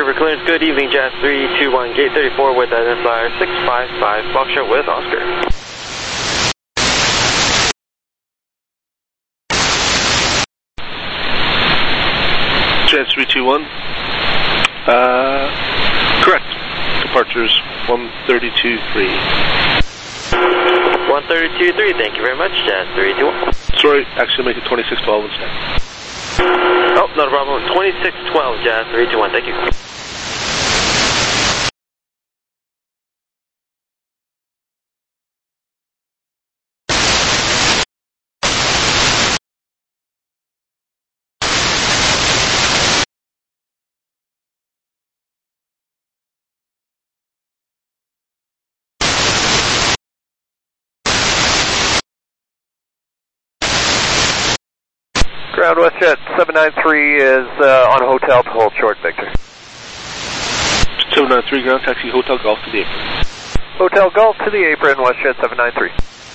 for clearance. Good evening, Jazz 321, gate 34 with identifier 655, Foxtrot with Oscar. Jazz 321, correct. Departures 132.3. 132.3, thank you very much, Jazz 321. Sorry, actually make it 2612 instead. Oh, not a problem. 2612, Jazz 321, thank you. Ground WestJet 793 is on hotel to hold short, Victor. 793 ground taxi Hotel Golf to the apron. Hotel Golf to the apron, WestJet 793.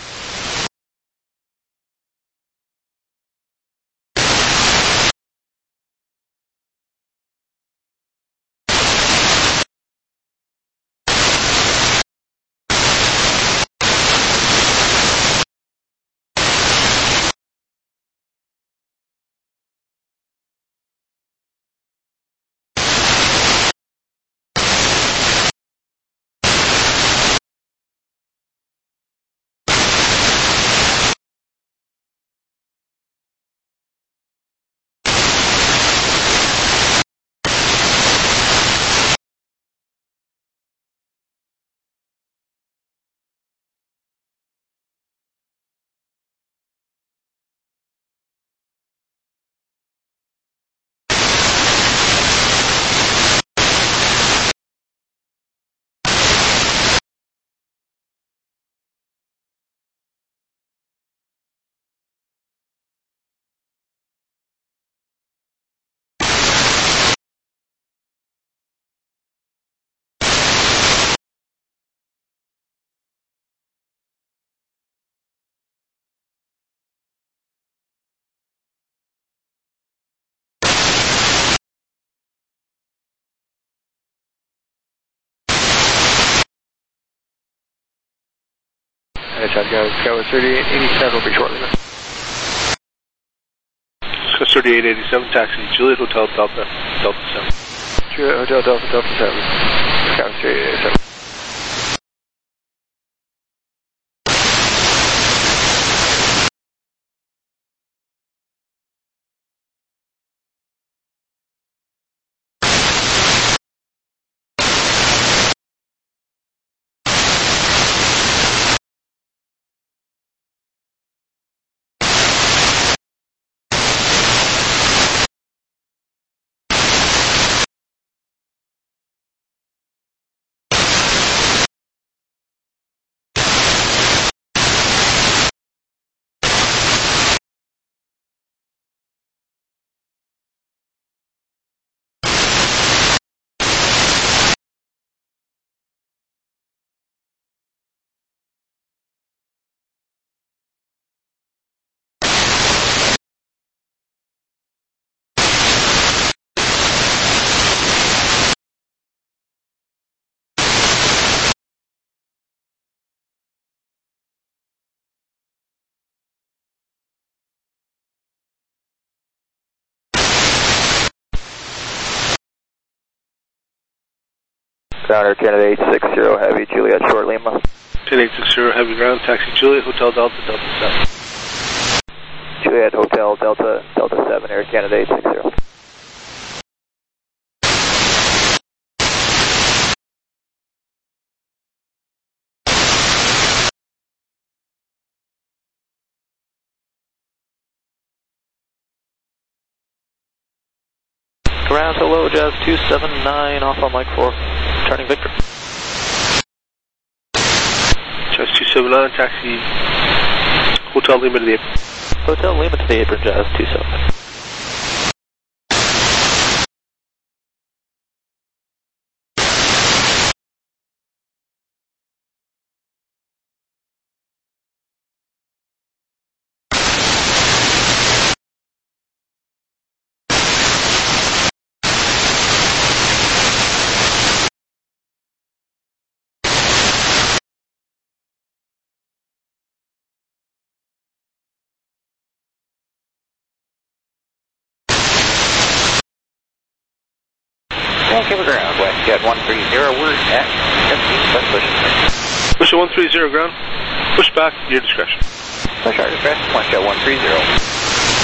Skywards 3887 will be shortly. Skywards 3887, taxi Juliet Hotel Delta 7. Juliet Hotel Delta 7. Skywards 3887. Ground Air Canada 860 Heavy, Juliet Short Lima. 10860 Heavy ground, taxi Juliet Hotel Delta 7. Juliet Hotel Delta 7, Air Canada 860. Ground hello, Jazz 279, off on Mike 4, turning Victor. Jazz 279, taxi Hotel Lima to the apron. Hotel Lima to the apron, Jazz 279. Vancouver ground, WestJet 130, we're at 17, let's push. Push 130 ground. Push back, your discretion. Push our discretion, WestJet 130.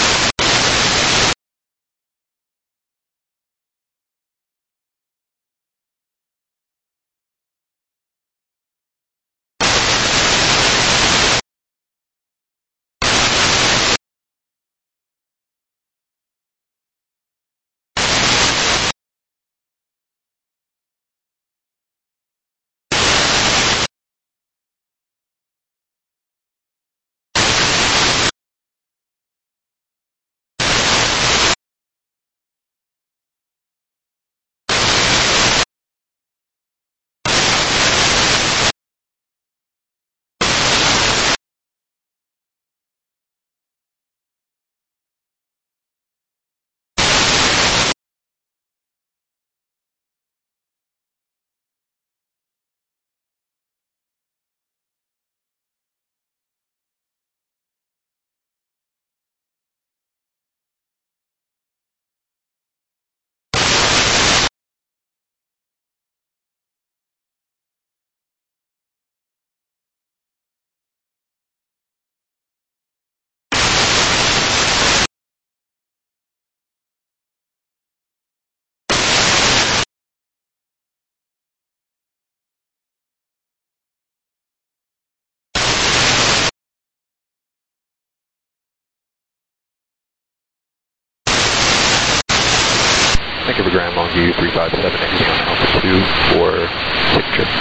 Vancouver ground, Longview 357, exiting on Alpha 2 for safe trip.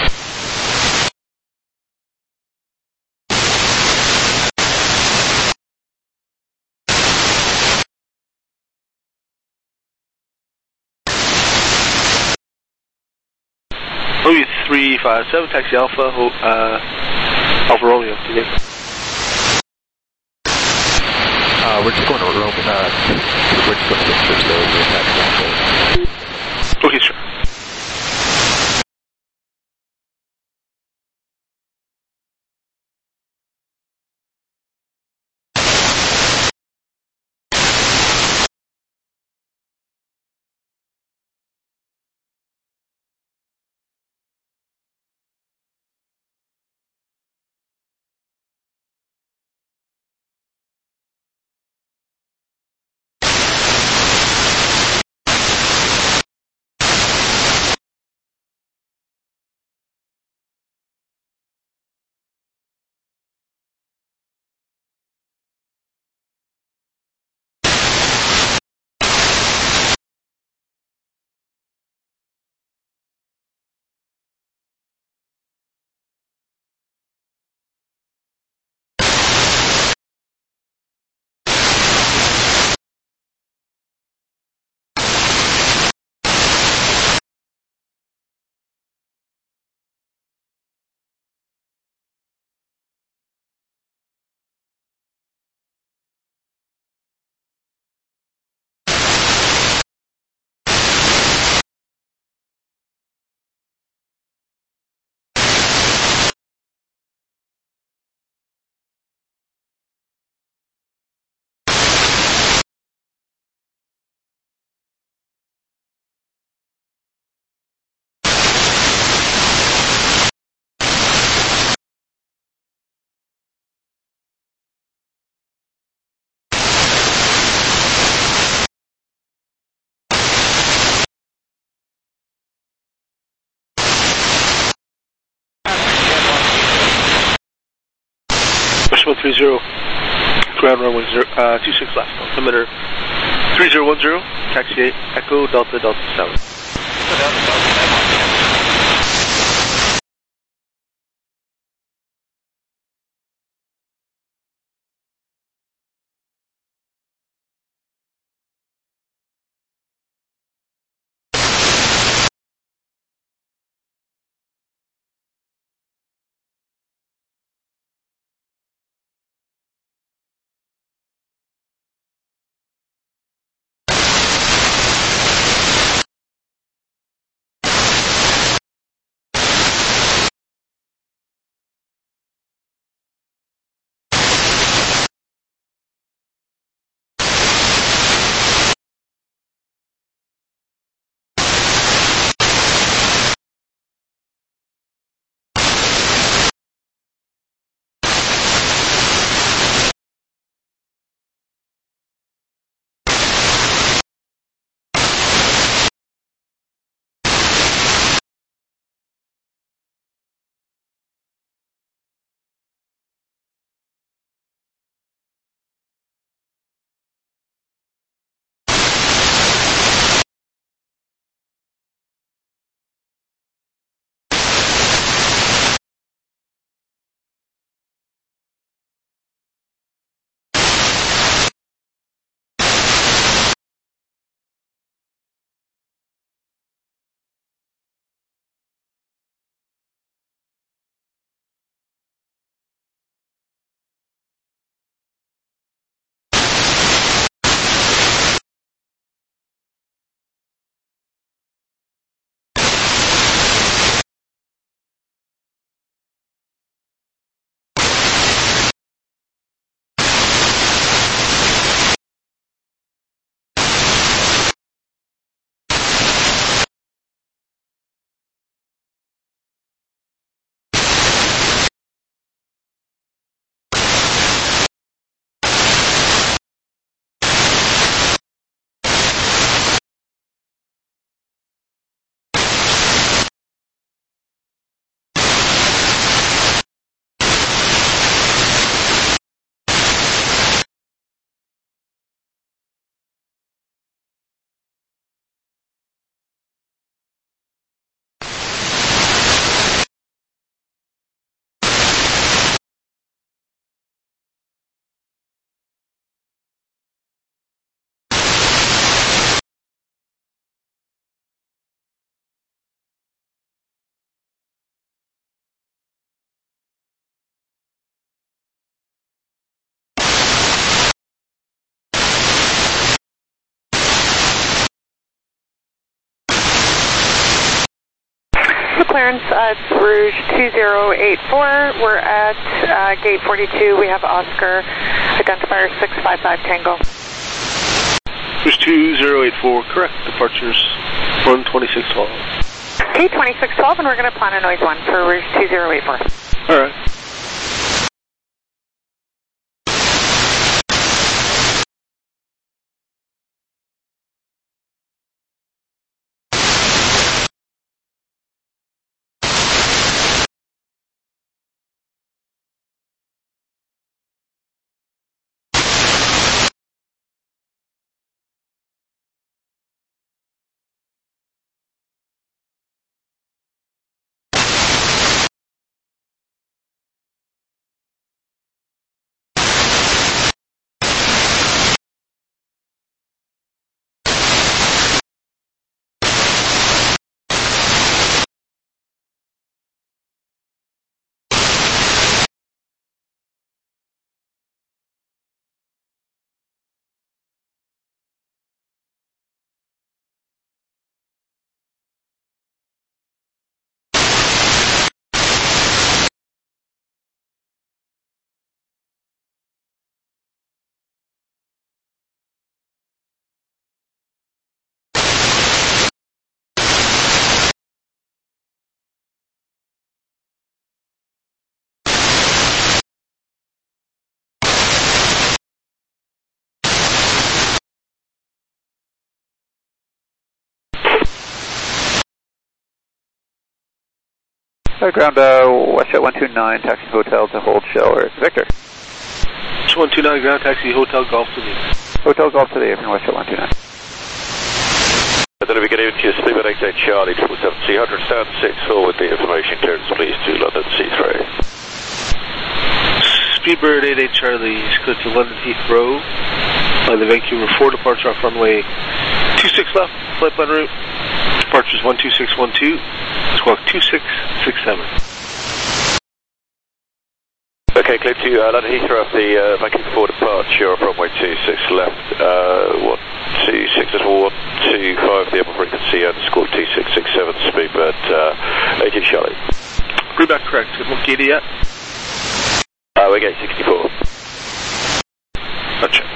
Louis 357, taxi Alpha, Alpha Romeo. We're just going to Rome, we're just going to safe trip, so we're taxi Alpha. Okay, sure. Push 130, ground runway 26 left, altimeter 3010, taxi 8, Echo Delta Delta 7. Delta Delta 7. clearance at Rouge 2084. We're at gate 42. We have Oscar, identifier 655 Tango. Rouge 2084, correct. Departures 12612. Gate 2612, and we're going to plan a noise 1 for Rouge 2084. All right. Ground WestJet 129, taxi hotel to hold shower. Victor. 129, ground taxi, Hotel Golf to the. Hotel Golf to the from WestJet 129. Then we get into your Speedbird 88 Charlie 777 300, stand 6 forward the information clearance please to London C3. Speedbird 88 Charlie is cleared to London Heathrow by the Vancouver 4 departure off runway 26 left, flight plan route. Departures 12612, squawk 2667. Okay, clear to London Heathrow off the Vancouver 4 departure off runway 26 left, 126 at 125, the upper frequency and squawk 2667, Speedbird 88 Charlie. Read back correct, what gate are you at? We're gate 64. Gotcha.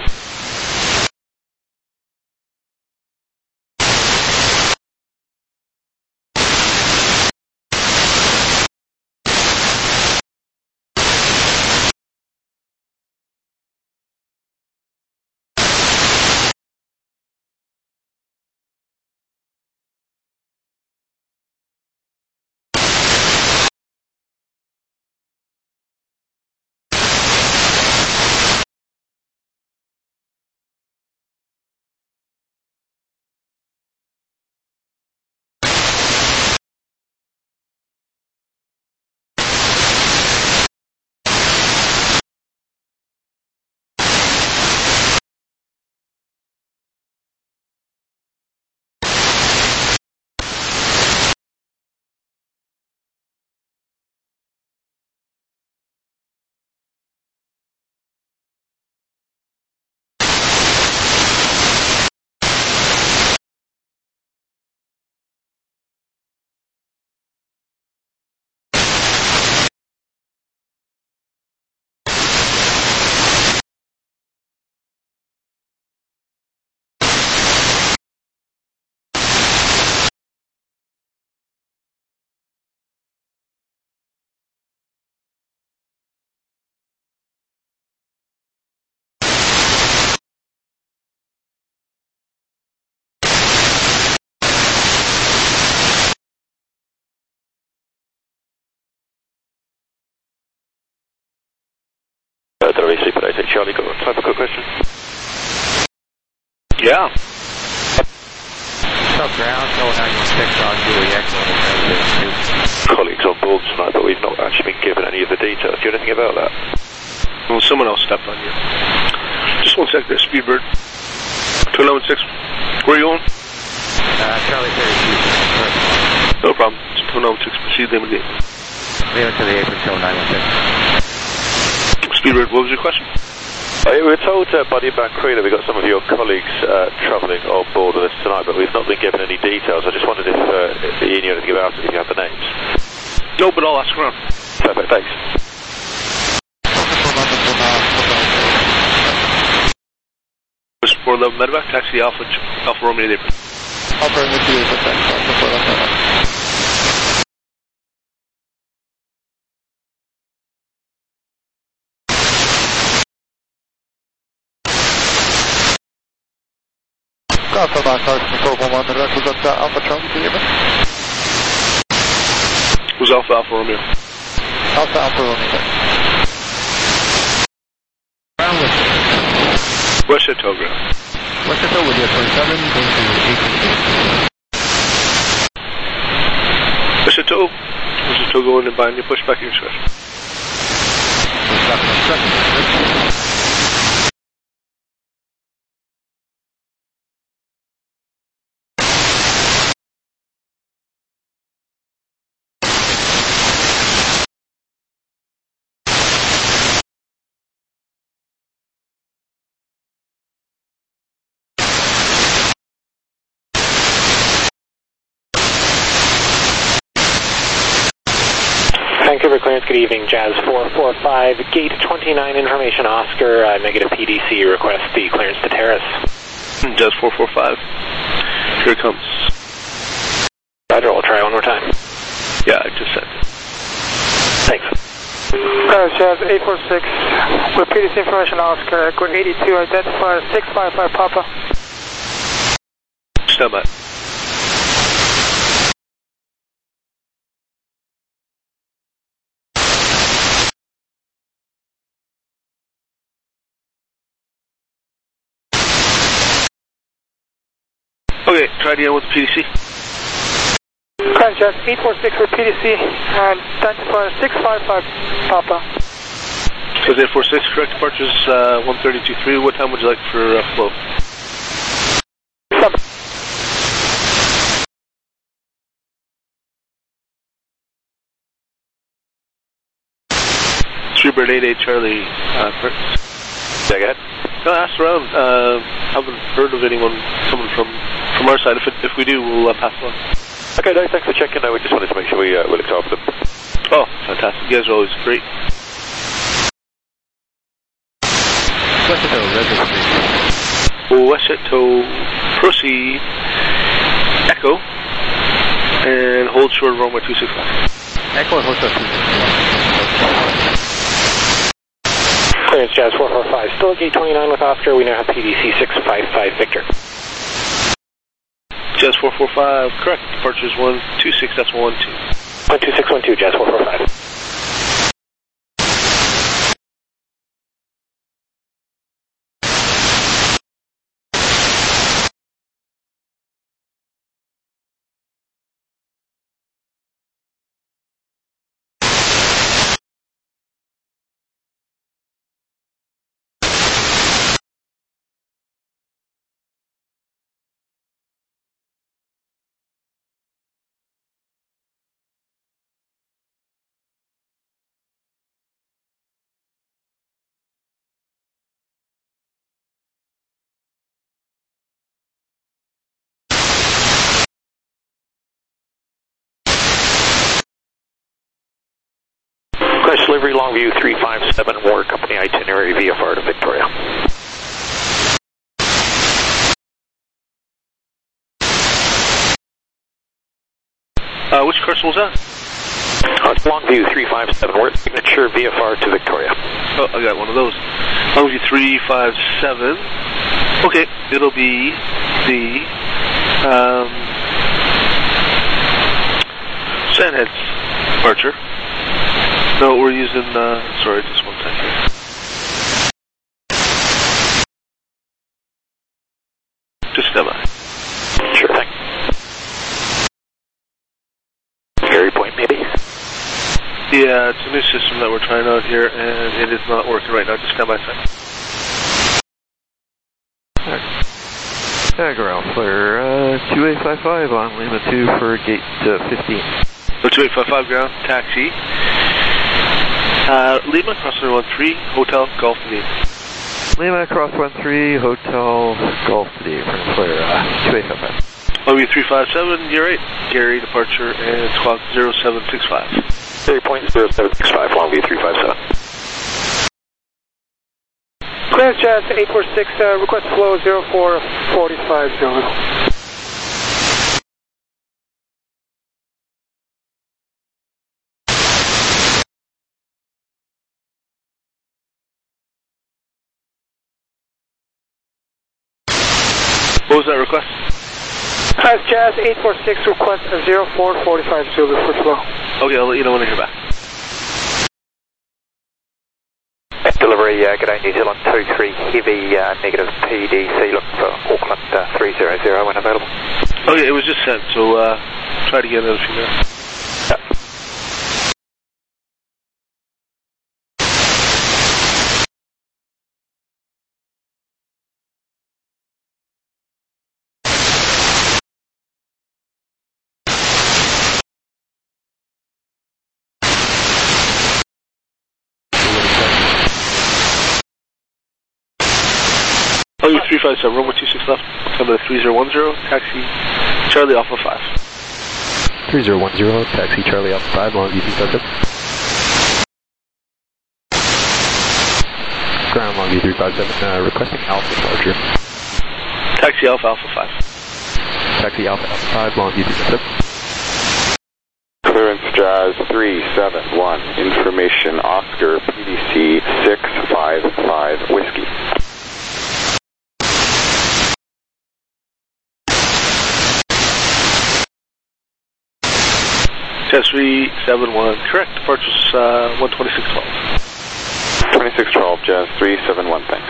Speedbird 88 Charlie, got time for a quick question? Yeah. South ground, going on your 6 on Juliet. Colleagues on board tonight, but we've not actually been given any of the details. Do you know anything about that? Well, someone else stepped on you. Just one sec there, Speedbird. 216. Where are you going? Charlie 32. No problem. 216, proceed them again. Leave it to the apron, 916. Speedbird, what was your question? We were told by the inbound crew that we've got some of your colleagues travelling on board with us tonight, but we've not been given any details. I just wondered if you knew anything about it, if you have the names. No, but I'll ask around. Perfect, thanks. Was 411 medevac, taxi Alpha Romeo David. Alpha Romeo David, thanks. Alpha 411 medevac. Alpha Backhouse, 411 medevac, was that Alpha Charlie David? Was Alpha Romeo. Alpha Romeo. West Chateau ground. West Chateau with you 27, going to 8. West Chateau going and buying you, push back your discretion. Vancouver clearance, good evening, Jazz 445, gate 29, information Oscar, negative PDC, request the clearance to Terrace. Jazz 445, here it comes. Roger, we'll try one more time. Yeah, I just said. Thanks. Jazz 846, with PDC information Oscar, code 82, identifier 655 Papa. Stand by. Okay, try it again with the PDC. Jazz 846 with PDC and identifier 655 Papa. So 846, correct departures 132.3. What time would you like for flow? 7. Bird 88 Charlie, correct? Yeah, go ahead. No, ask around. Haven't heard of someone from our side. If we do, we'll pass on. Okay, no, thanks for checking. No, we just wanted to make sure we looked after them. Oh, fantastic. You guys are always great. West Chateau, registry. West Chateau, proceed, echo, and hold short of runway 265. Echo and hold short 265. Clearance, Jazz 445, still at gate 29 with Oscar, we now have PDC 655 Victor. Jazz 445, correct. Departures 126.12. 12612, Jazz 445. Delivery Longview 357, War Company itinerary VFR to Victoria. Which person was that? It's Longview 357, War signature VFR to Victoria. Oh, I got one of those. Longview 357. Okay, it'll be the Sandheads departure. No, we're using, sorry, just one second. Just stand by. Sure thing. Ferry Point, maybe? Yeah, it's a new system that we're trying out here, and it is not working right now. Just stand by a second. Ground clear, 2855 on Lima 2 for gate 15. 2855 ground, taxi. Lima, crossing 13, Hotel Golf Name. Lima Cross 13, Hotel Golf City, for Employer 2855. Longview 357, you're right. Gary, departure, and squawk 0765. 30.0765, Longview 357. Clearance Jazz 846, request flow 0445 Zulu. What was that request? Clearance Jazz 846, request 0445 Zulu for flow. Okay, I'll let you know when I hear back. Delivery, good day, New Zealand 23 Heavy, negative PDC, looking for Auckland 300 when available. Okay, it was just sent, so try to get it in a few minutes. Oh, you're 357, runway 26 left, coming to 3010, taxi Charlie Alpha 5. 3010, taxi Charlie Alpha 5, Longview 357. Ground Longview 357, requesting Alpha departure. Taxi Alpha Alpha 5. Taxi Alpha Alpha 5, Longview 357. Clearance Jazz 371, information Oscar PDC 655 Whiskey. Test 371, correct, departure's 12612. 2612, Jazz 371, thanks.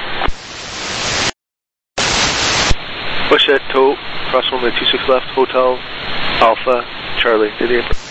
Push that tow, cross runway 26 left, Hotel Alpha Charlie, to the airport.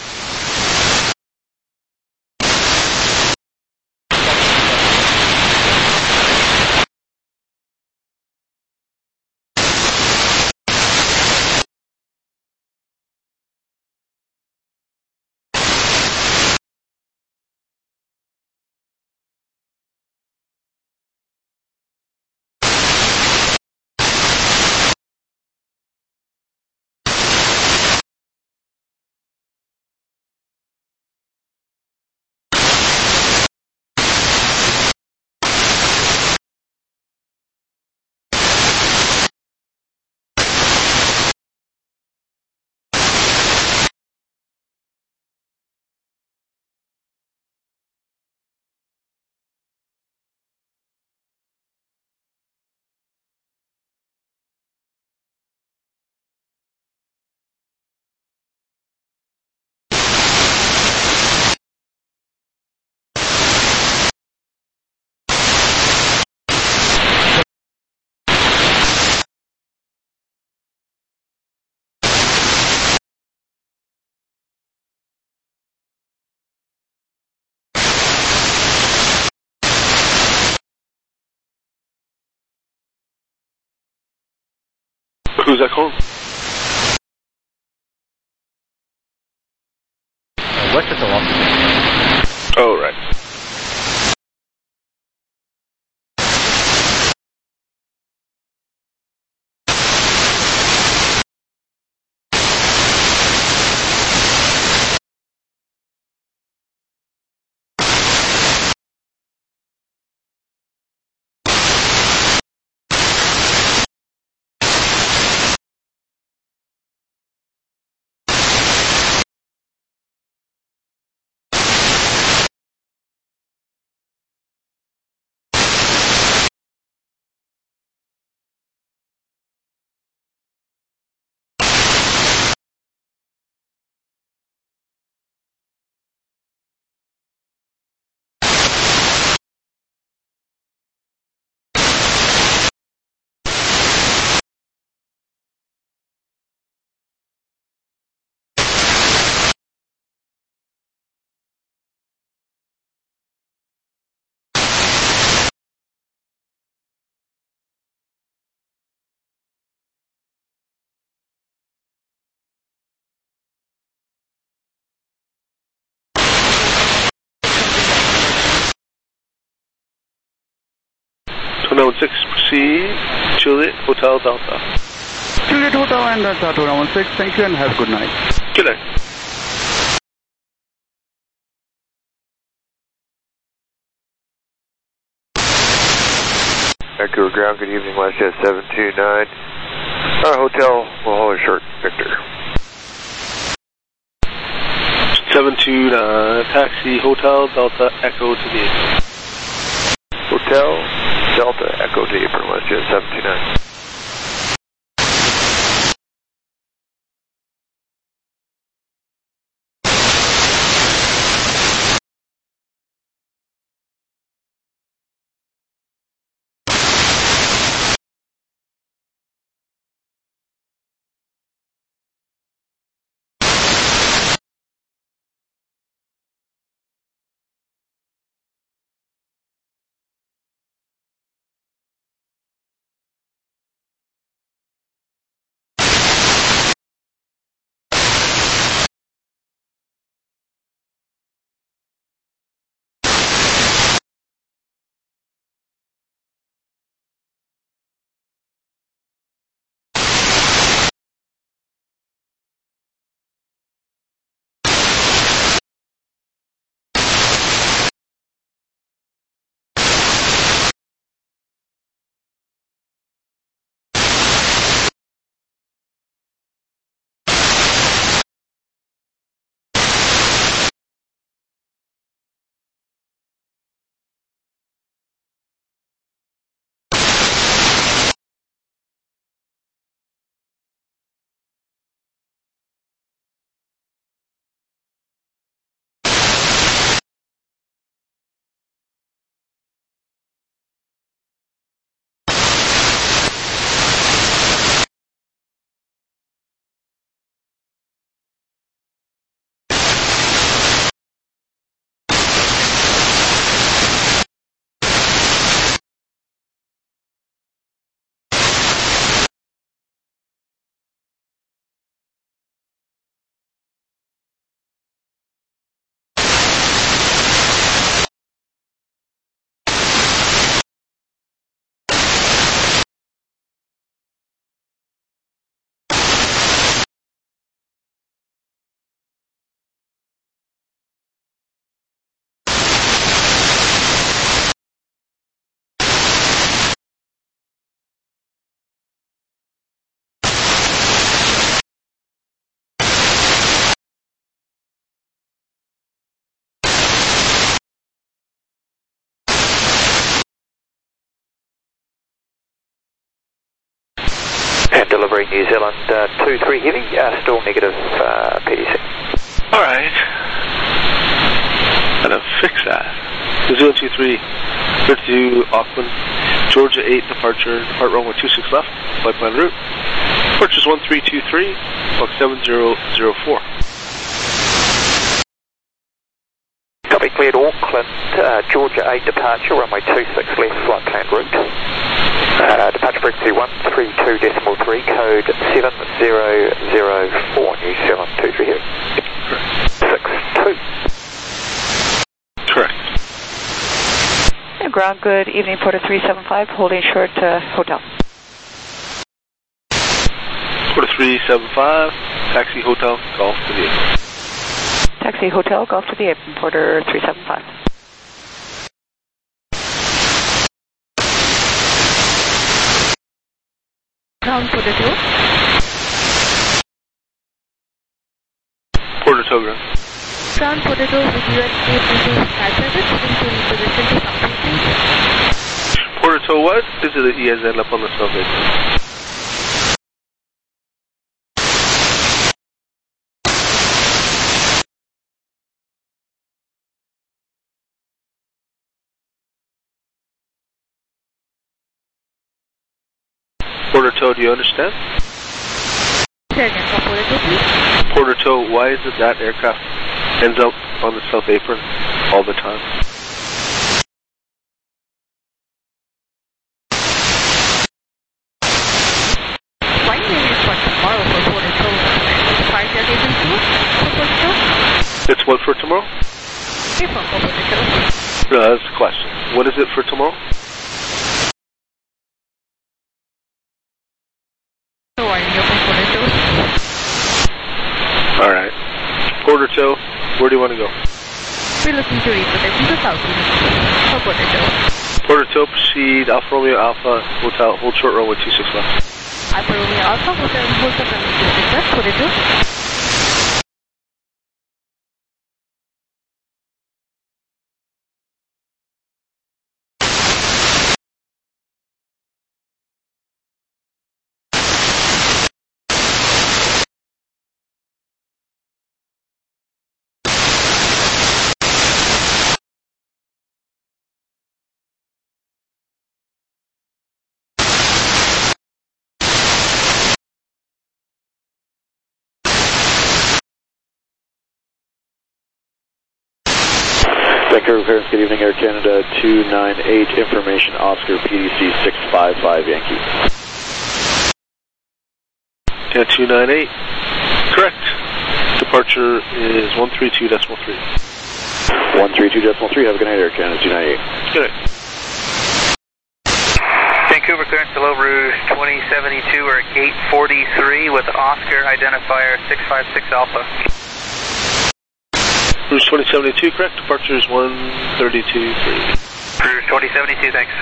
Who's that calling? Western Philosophy. Oh, right. 116, proceed. Juliet, Hotel Delta. Juliet Hotel and Delta 116, thank you and have a good night. Good night. Vancouver Ground, good evening, WestJet 729. Our hotel will hold a short, Victor. 729, taxi, Hotel Delta, Echo to the apron. Hotel Delta, Echo to the apron, WestJet 729. And delivery New Zealand 23 Heavy, still negative PDC. Alright. Gotta fix that. New Zealand 23, good to Auckland, Georgia 8 departure, depart runway 26 left, flight plan route. Departures 1323, clock 7004. Copy, cleared Auckland, Georgia 8 departure, runway 26 left, flight plan route. Departure frequency 132.3, code 7004, New Zealand 23 Heavy. 62. Correct. Ground, good evening, Porter 375, holding short hotel. Porter 375, taxi, Hotel, Golf to the apron. Taxi, Hotel, Golf to the apron, Porter 375. Ground, Porter 2. Porter Togo. Ground, Porter 2, with USD sky service, into position to something, please. Porter Togo what? This is the ESL up on the subway. Porter Togo, do you understand? Say again, Porter 2, please. Porter Togo, why is it that aircraft ends up on the south apron all the time? Flight is for tomorrow for Porter 2. Flight agency for Porter 2? It's what for tomorrow? Okay, for Porter 2. No, that's the question. What is it for tomorrow? Porto, where do you want to go? We're looking to reposition to Southeast for Porto. Porto, proceed Alfa Romeo Alpha, Hotel, hold short runway 26 left. Alfa Romeo Alpha, Hotel, hold short runway 26 left, Porto. Vancouver Clearance, good evening, Air Canada 298, information Oscar PDC 655 Yankee. Yeah, 298. Correct. Departure is 132.3. 132.3, have a good night, Air Canada 298. Good night. Vancouver Clearance to Low Rouge 2072, we're at gate 43 with Oscar identifier 656 Alpha. Rouge 2072, correct. Departure is 132.3. Rouge 2072, thanks.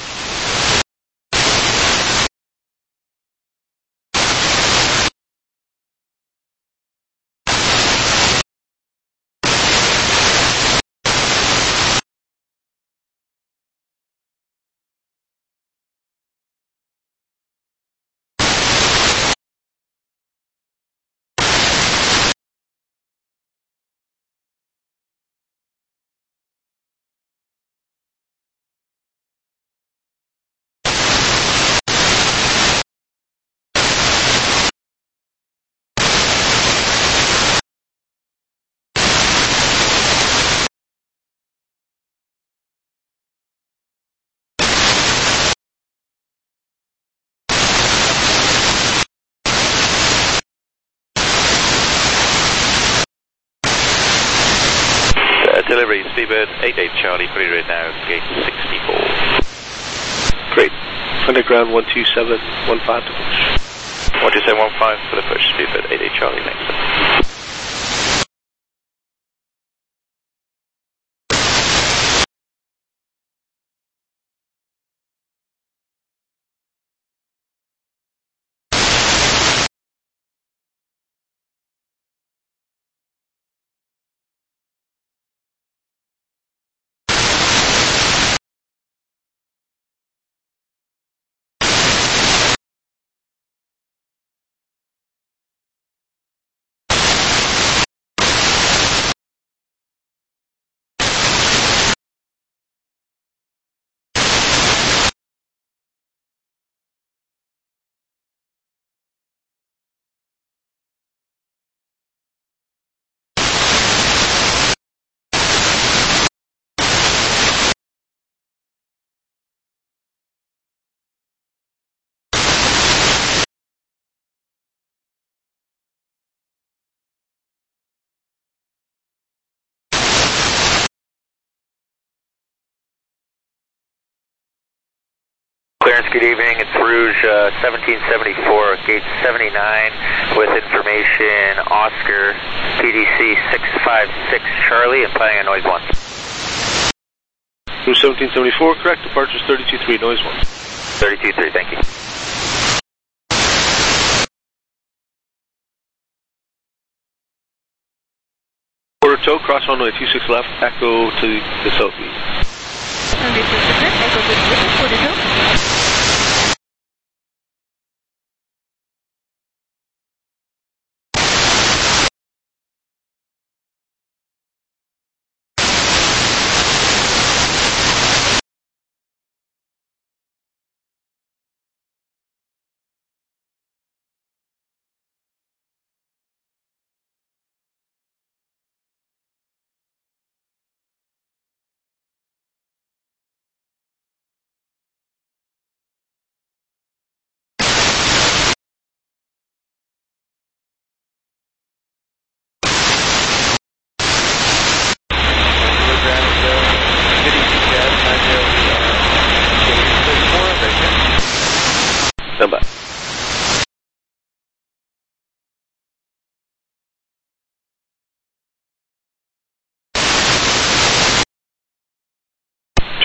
Delivery, Speedbird 88 Charlie, pretty right now, gate 64. Great. Underground 12715 to push. 12715 for the push, Speedbird 88 Charlie, next. Clearance, good evening. It's Rouge 1774, gate 79, with information Oscar PDC 656 Charlie, and planning on noise 1. Rouge 1774, correct. Departure is 32.3, noise 1. 32.3, thank you. Porto, cross runway 26 left, echo to the southeast. Runway 26 left, echo to the Porto.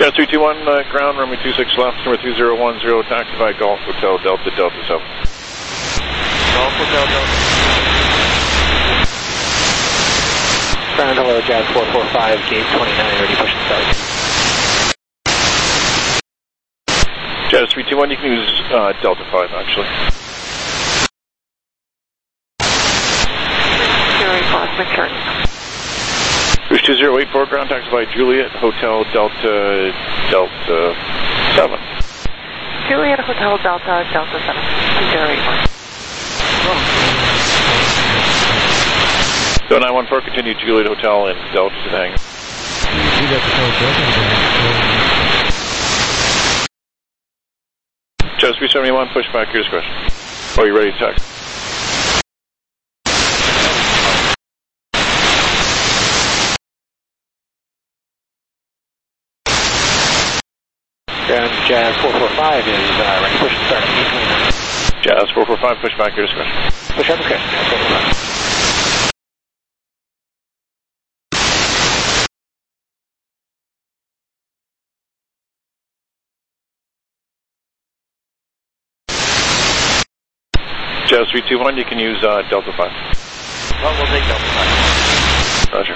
Jazz 321, ground, runway 26 left, number 2010, taxify Golf Hotel Delta Delta 7. Golf Hotel Delta. Ground, hello, Jazz 445, gate 29, ready, push and start. Jazz 321, you can use Delta 5, actually. 085, McCurtain. Rouge 2084, ground taxify Juliet Hotel Delta Delta 7. Juliet Hotel Delta Delta 7, 084. Go 914, continue Juliet Hotel and Delta to the hangar. Jazz 371, push back, your discretion. Are you ready to taxi? Ground, Jazz 445 is ready, push and start at gate 29. Jazz 445, push back, your discretion. Push out discretion, Jazz 445. Jazz 321, you can use Delta 5. Well, we'll take Delta 5. Roger.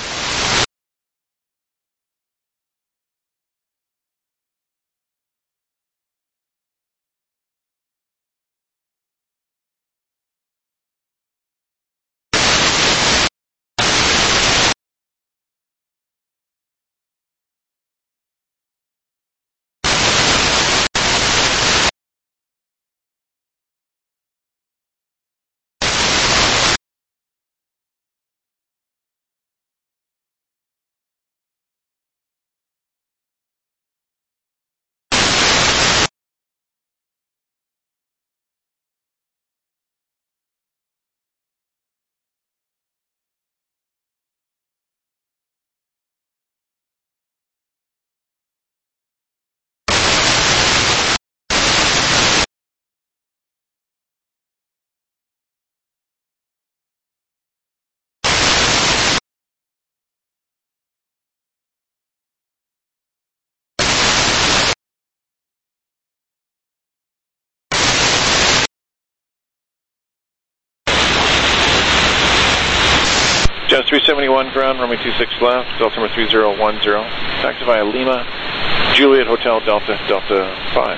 Jazz 371, ground, runway 26 left, Delta number 3010, taxi via Lima, Juliet Hotel Delta Delta 5.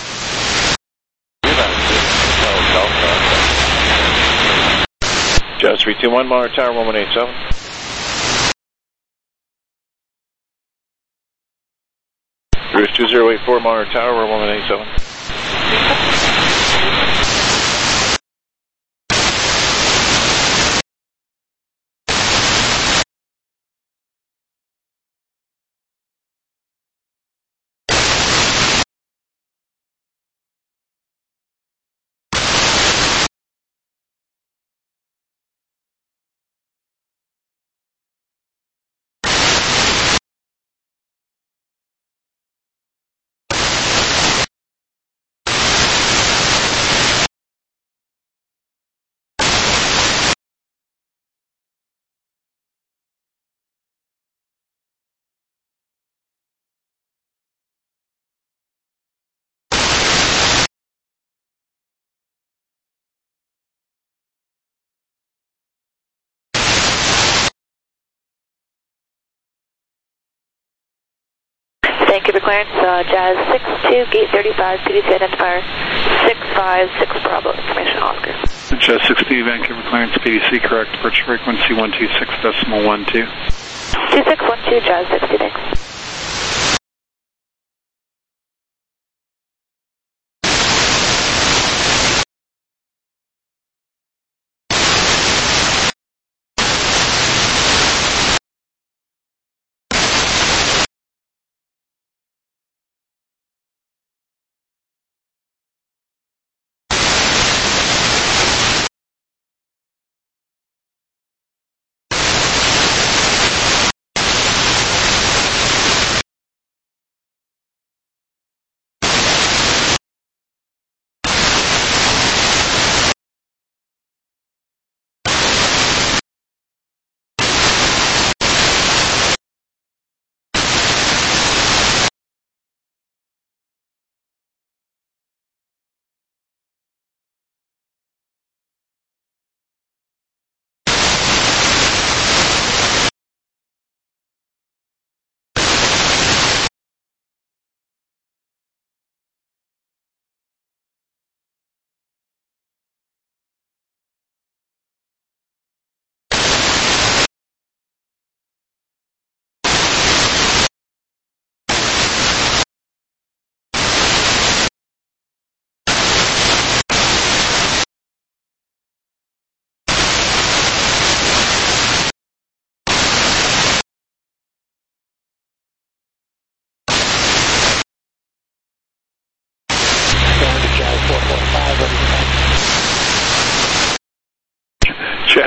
Jazz 321, Monitor Tower 1187. Rouge 2084, Monitor Tower 1187. Thank you for clearance. Jazz 62, gate 35, PDC identifier 656 Bravo, information Oscar. Jazz 60, Vancouver clearance, PDC, correct, departure frequency 126.12. 2612, Jazz 60, thanks.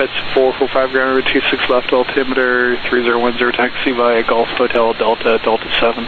Jazz 445 ground route 26 left, altimeter 3010, taxi via Golf Hotel Delta, Delta 7.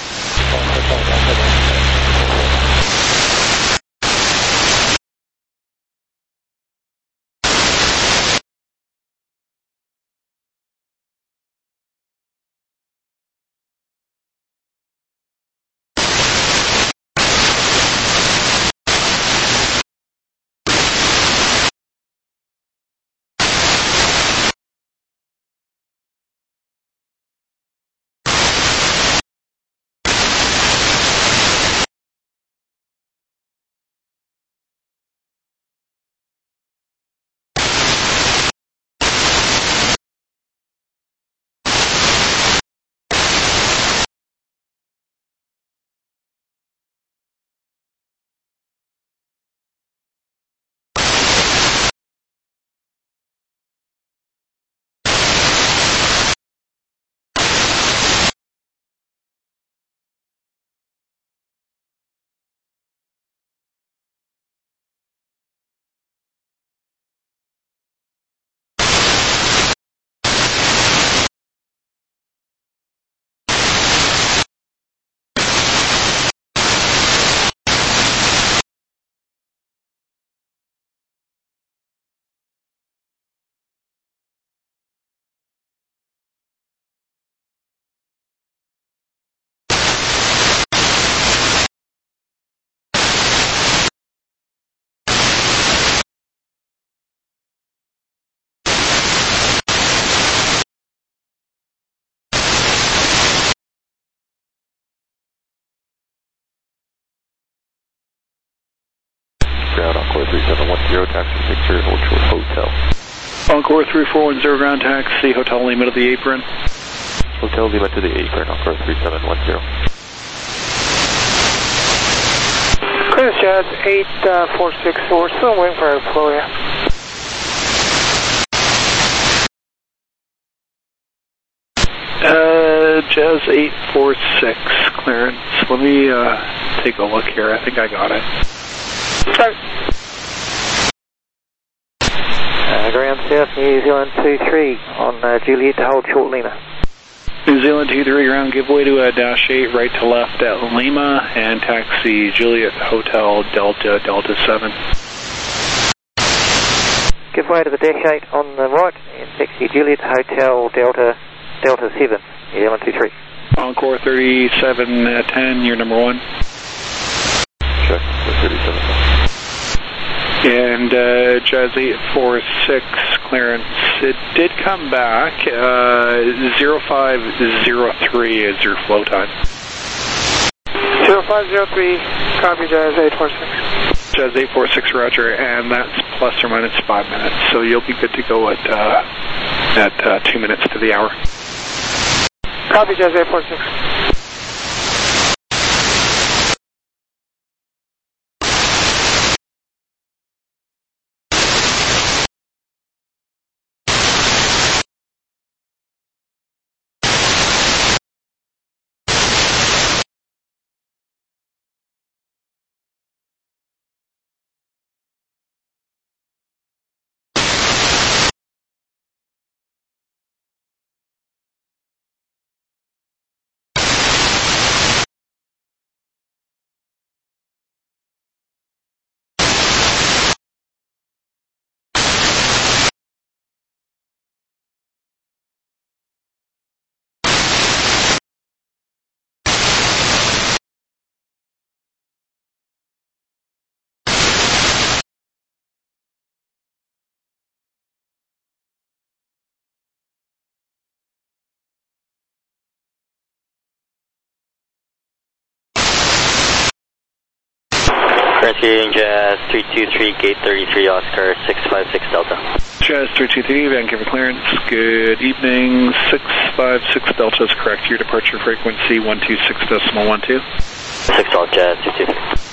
Ground Encore 3710, taxi 60 Hotel. Encore 3410 ground taxi, Hotel Lima to the apron. Hotel Lima to the apron, Encore 3710. Clearance Jazz 846, we're still waiting for our flow here. Jazz 846, clearance. Let me take a look here. I think I got it. Sorry. Ground South, New Zealand 23 on Juliet to hold short Lima. New Zealand 23 ground, give way to a dash 8 right to left at Lima and taxi Juliet Hotel Delta, Delta 7. Give way to the dash 8 on the right and taxi Juliet Hotel Delta, Delta 7, New Zealand 23. Encore 3710, you're number 1. Check, 3710. And Jazz 846 clearance, it did come back, 0503 is your flow time. 0503, copy Jazz 846. Jazz 846, roger, and that's plus or minus 5 minutes, so you'll be good to go at 2 minutes to the hour. Copy Jazz 846. Current Jazz 323, gate 33, Oscar 656 Delta. Jazz 323, Vancouver clearance, good evening, 656 Delta is correct, your departure frequency 126.12. 6 Jazz 223.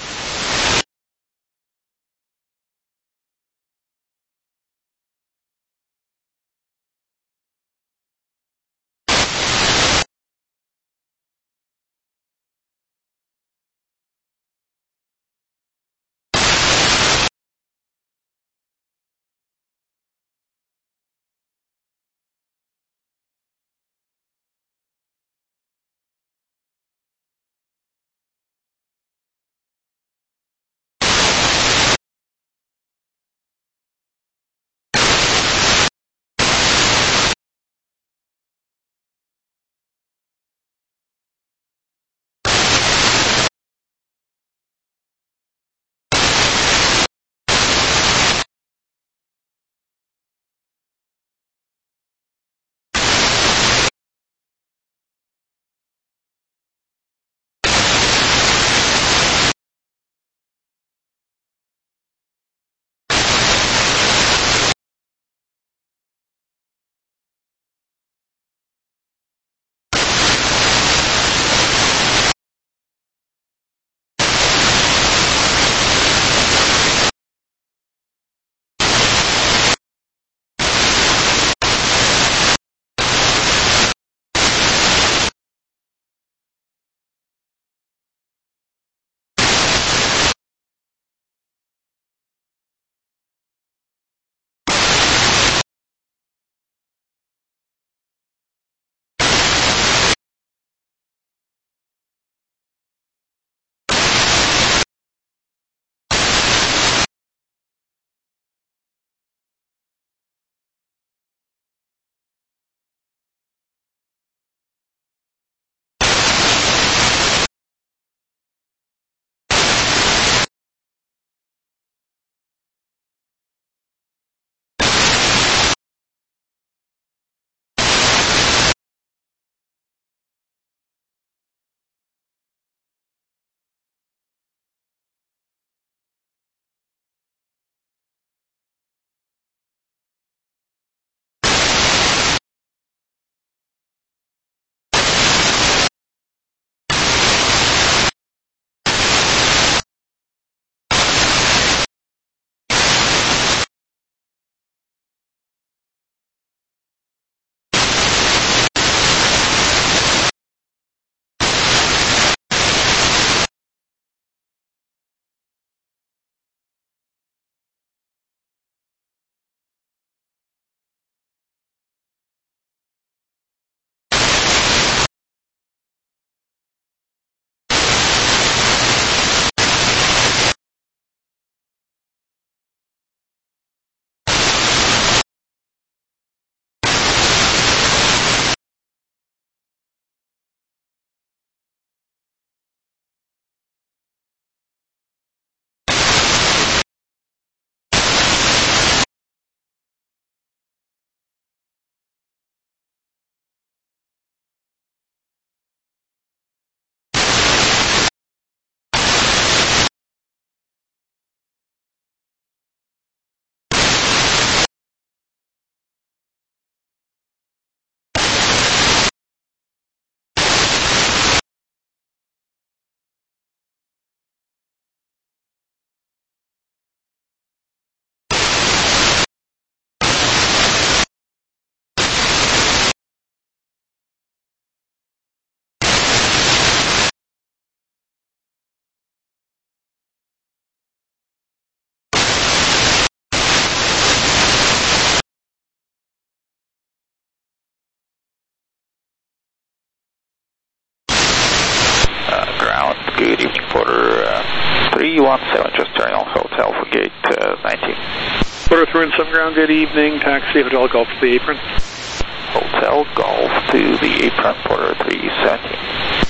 217, just turning on hotel for gate 19. Quarter through and some ground, good evening. Taxi Hotel Golf to the apron. Hotel Golf to the apron, Porter 317.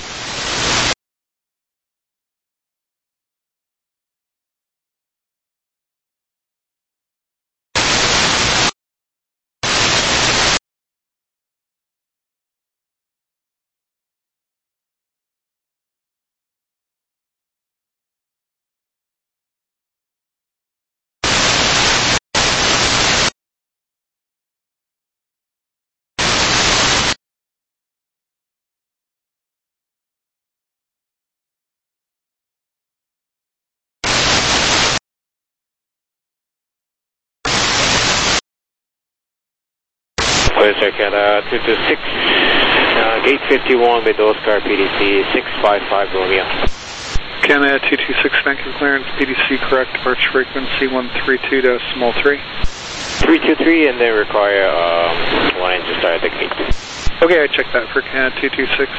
Check at 226, gate 51 with Oscar PDC 655 Romeo. Canada 226, thank you, clearance, PDC correct, departure frequency 132.3. 323, and they require one engine start at the gate. Okay, I checked that for Canada 226.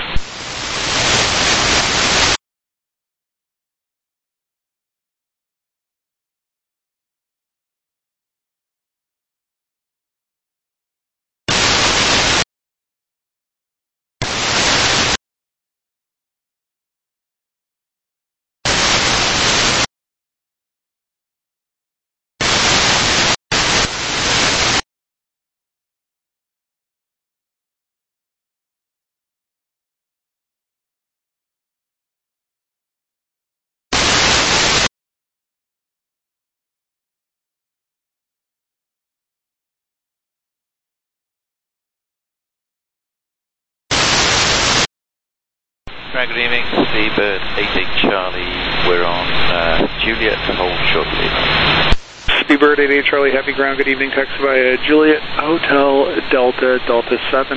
Good evening, Seabird 88 Charlie, we're on Juliet, hold shortly. Seabird 88 Charlie, happy ground, good evening, taxi via Juliet, Hotel Delta, Delta 7.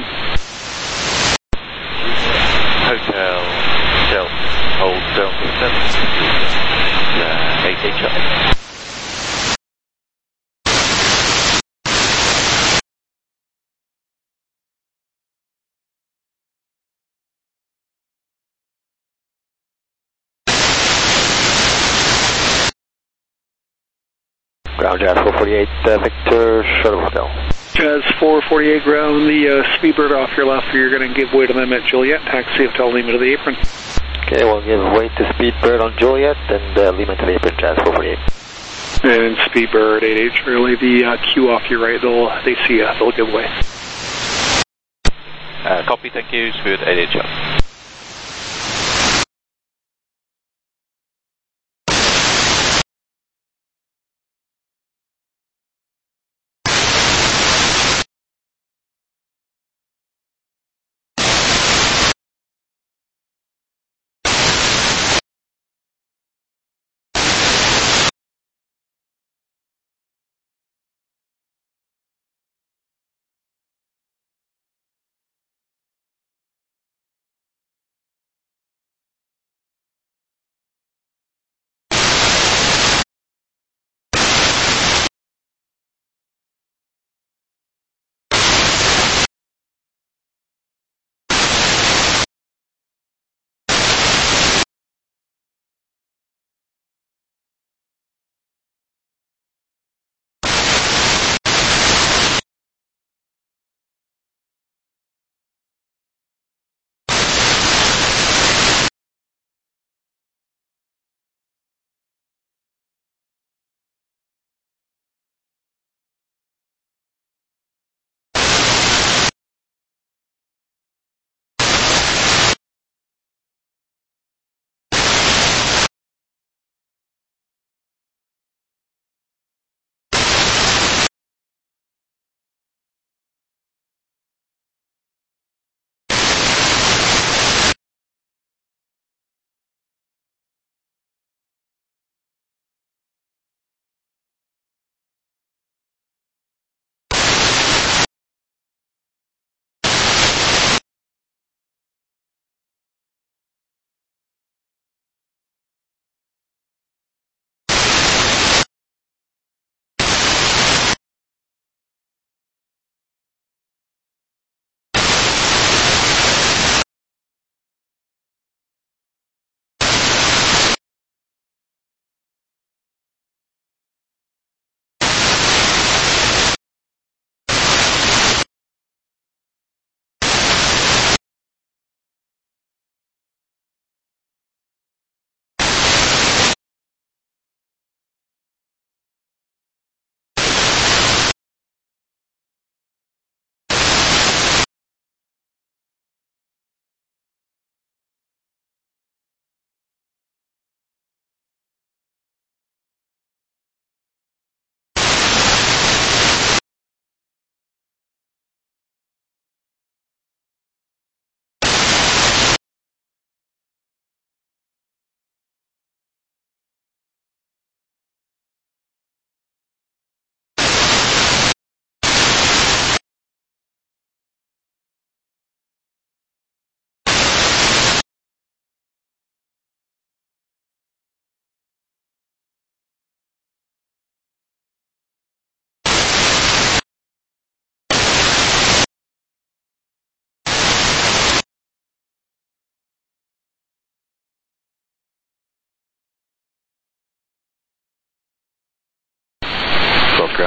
Hotel Delta, hold Delta 7, 88 Charlie. Ground Jazz 448, Victor, Shuttle Hotel. Jazz 448 ground, the Speedbird off your left, you're going to give way to them at Juliet, taxi Hotel Lima to the apron. Okay, we'll give way to Speedbird on Juliet and Lima to the apron, Jazz 448. And Speedbird 88 Charlie, the queue off your right, they see you, they'll give way. Copy, thank you, Speedbird 88 Charlie.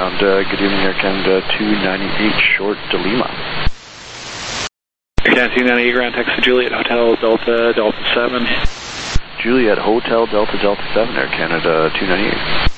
ground. Good evening, Air Canada 298 short to Lima. Air Canada 298 ground, text to Juliet Hotel Delta Delta 7. Juliet Hotel Delta Delta 7, Air Canada 298.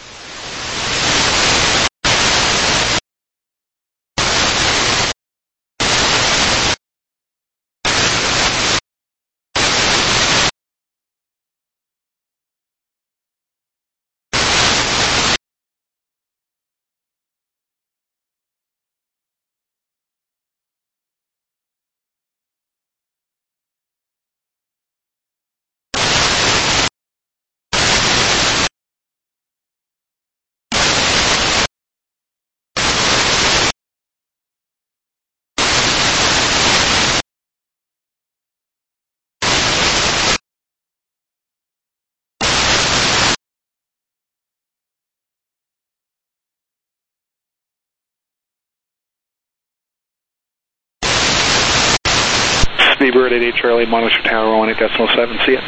Speedbird 88 Charlie, monitor tower 18.7, see ya.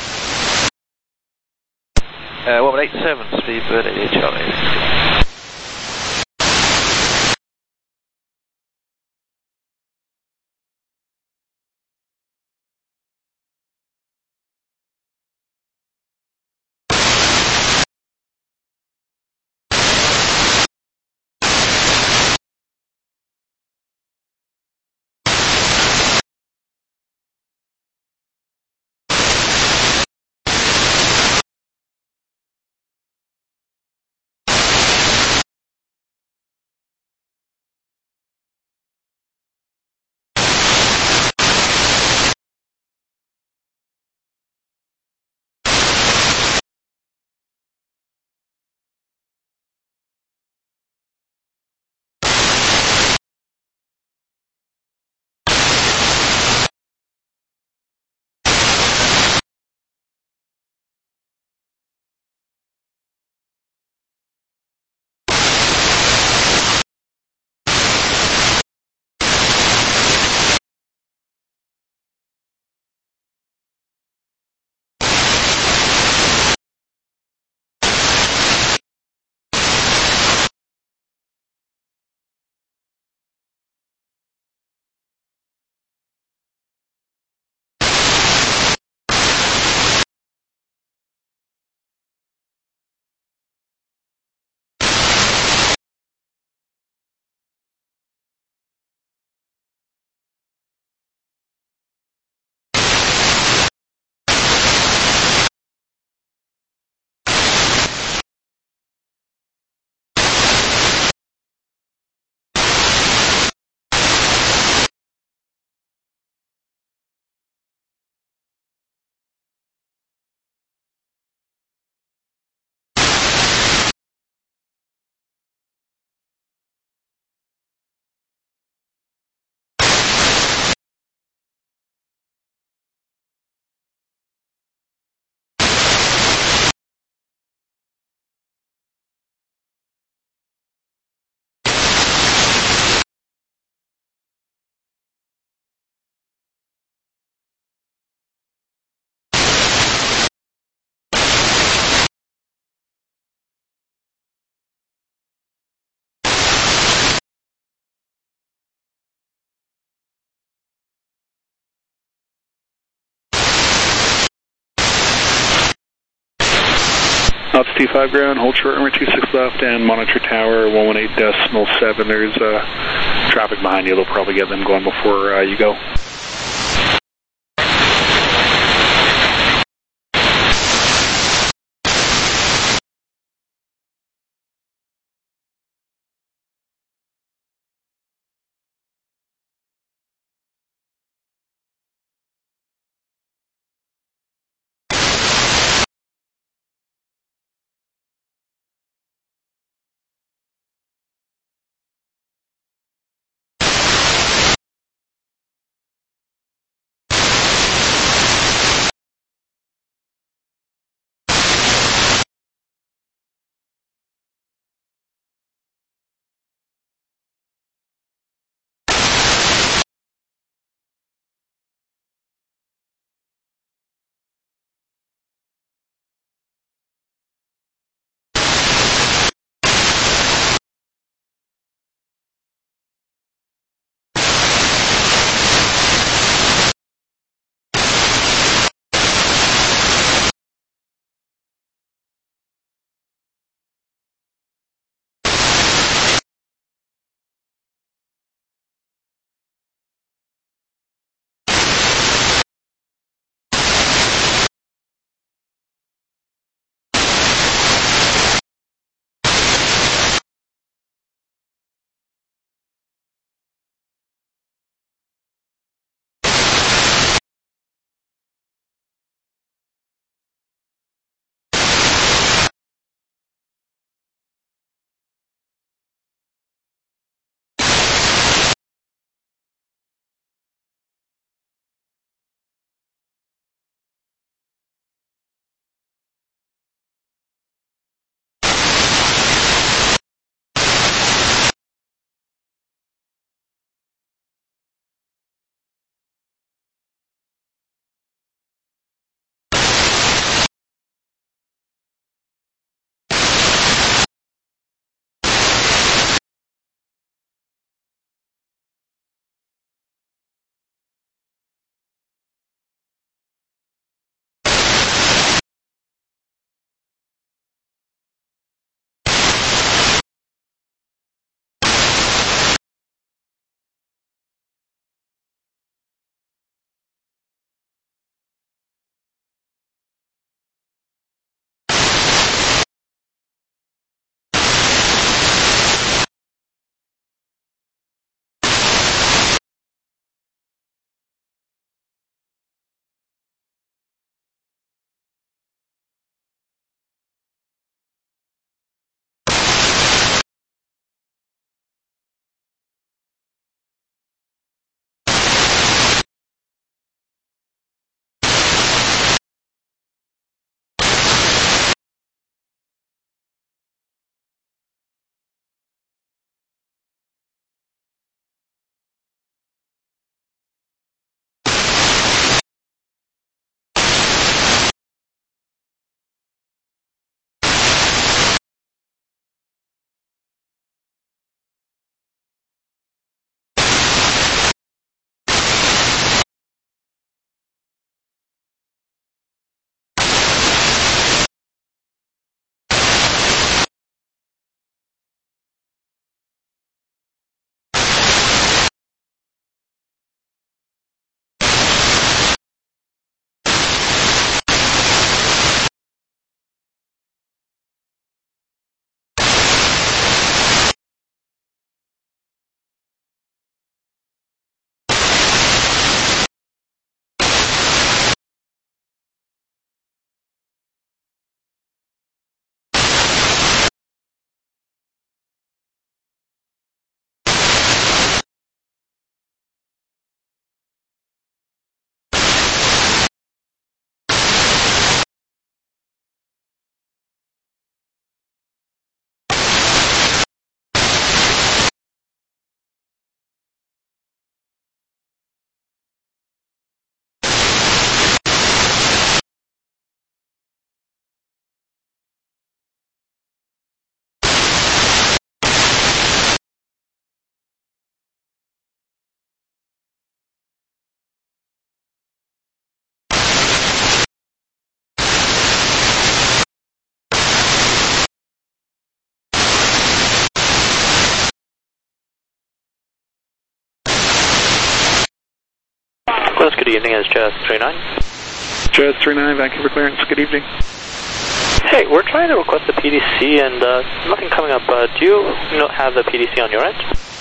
187, Speedbird 88 Charlie. Altitude 5 ground, hold short runway 26 left and monitor tower 118.7. There's traffic behind you. They'll probably get them going before you go. Clearance, good evening, it's Jazz 39. Jazz 39, Vancouver clearance, good evening. Hey, we're trying to request the PDC and nothing coming up. Do you have the PDC on your end?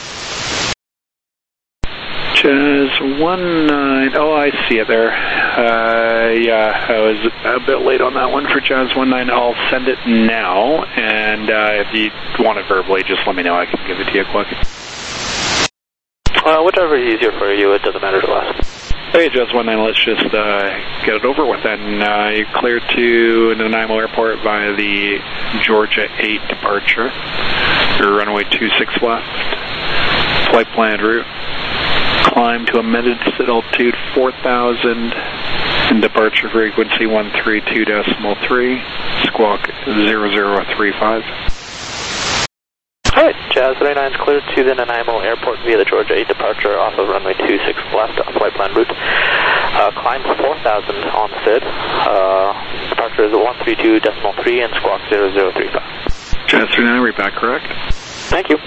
Jazz 19, oh, I see it there. Yeah, I was a bit late on that one for Jazz 19. I'll send it now, and if you want it verbally, just let me know. I can give it to you quick. Whichever is easier for you, it doesn't matter to us. Hey, Jazz 19, let's just get it over with then. You're cleared to Nanaimo Airport via the Georgia 8 departure. Your runway 26 left. Flight planned route. Climb to amended altitude 4,000 and departure frequency 132.3, squawk 0035. Alright, Jazz 39 is cleared to the Nanaimo Airport via the Georgia 8 departure off of runway 26 left on flight plan route. Climb 4,000 on SID. Departure is 132.3 and squawk 0035. Jazz 39, read back correct. Thank you.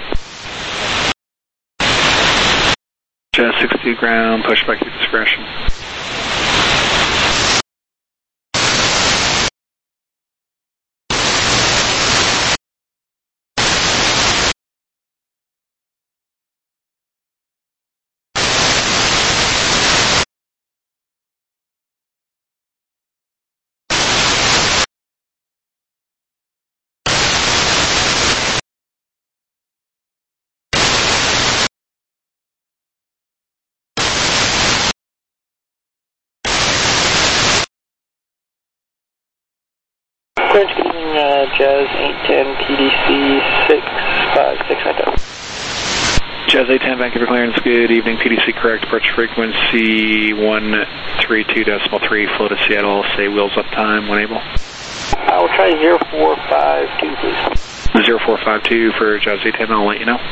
Jazz 62 ground, push back to discretion. Clearance, good evening, Jazz 810 PDC 65690. Jazz 810 Vancouver clearance, good evening. PDC correct, departure frequency 132.3, flow to Seattle, say wheels up time when able. I will try 0452, please. 0452 for Jazz 810, I'll let you know.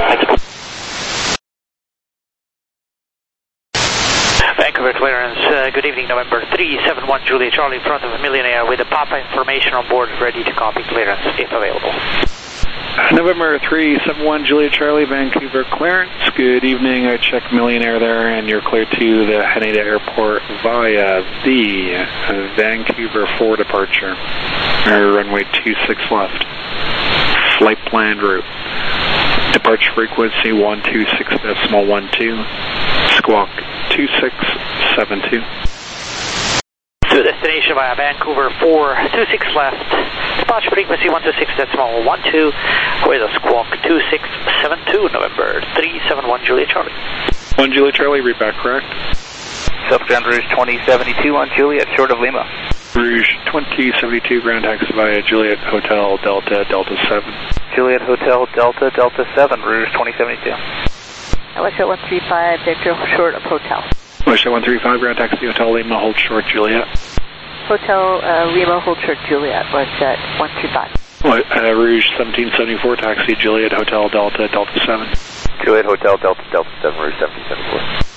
Vancouver clearance, good evening, November 371 Juliet Charlie in front of a Millionaire with the Papa information on board ready to copy clearance if available. November 371 Juliet Charlie, Vancouver clearance, good evening. I checked Millionaire there and you're cleared to the Haneda Airport via the Vancouver 4 departure. Runway 26 left. Flight planned route. Departure frequency 126.12, squawk 2672. To destination via Vancouver 426 left. Departure frequency 126.12 with a squawk 2672, November 371 Juliet Charlie. 1 Juliet Charlie, read back correct. Self-ground Rouge 2072 on Juliet, short of Lima. Rouge 2072, ground taxi via Juliet Hotel Delta, Delta 7. Juliet Hotel Delta, Delta 7, Rouge 2072. Westjet 135, Victor, short of Hotel. Westjet 135, ground taxi Hotel Lima, hold short Juliet. Hotel Lima, hold short Juliet, Westjet 135. Rouge 1774, taxi Juliet Hotel Delta, Delta 7. Juliet Hotel Delta, Delta 7, Rouge 1774.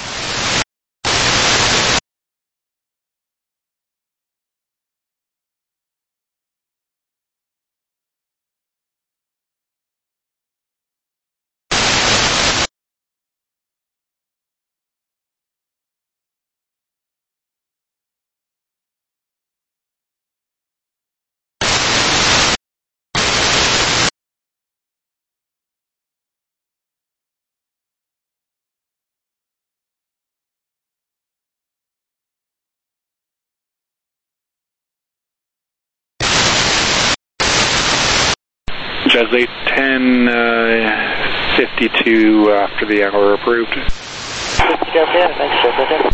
Jazz 810, 52 after the hour approved. Jazz 10, thanks, Jazz 10.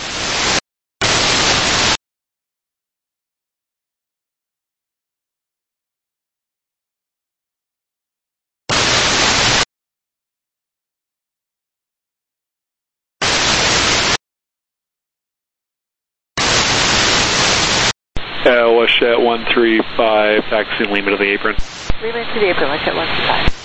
Westjet 135, taxi Lima to the apron. Lima to the apron, Westjet 135.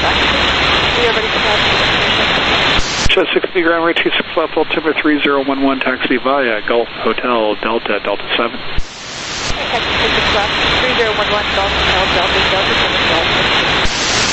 We are ready to pass. Just 60 ground, right 26 left, altimeter 3011, taxi via Gulf Hotel, Delta 7. Taxi 26 left, 3011, Gulf Hotel, Delta 7.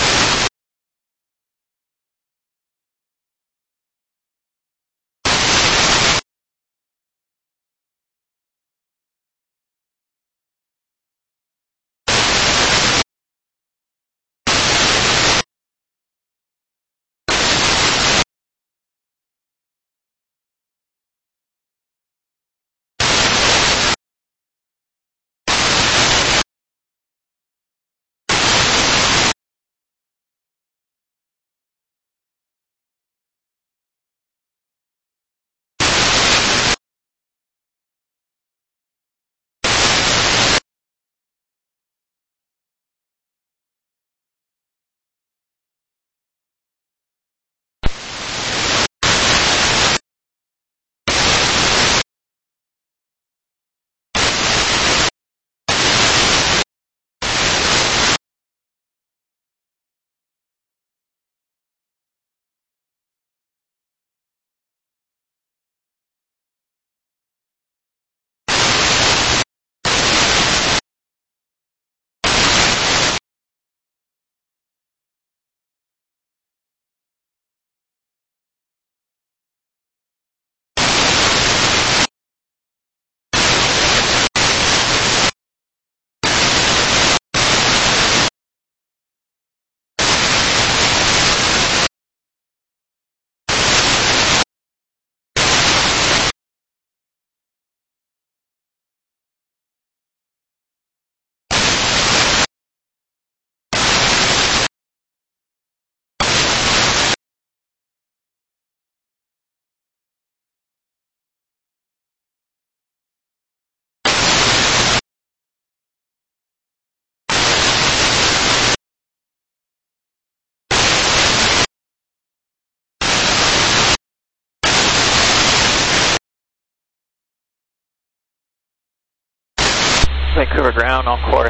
Vancouver ground, Encore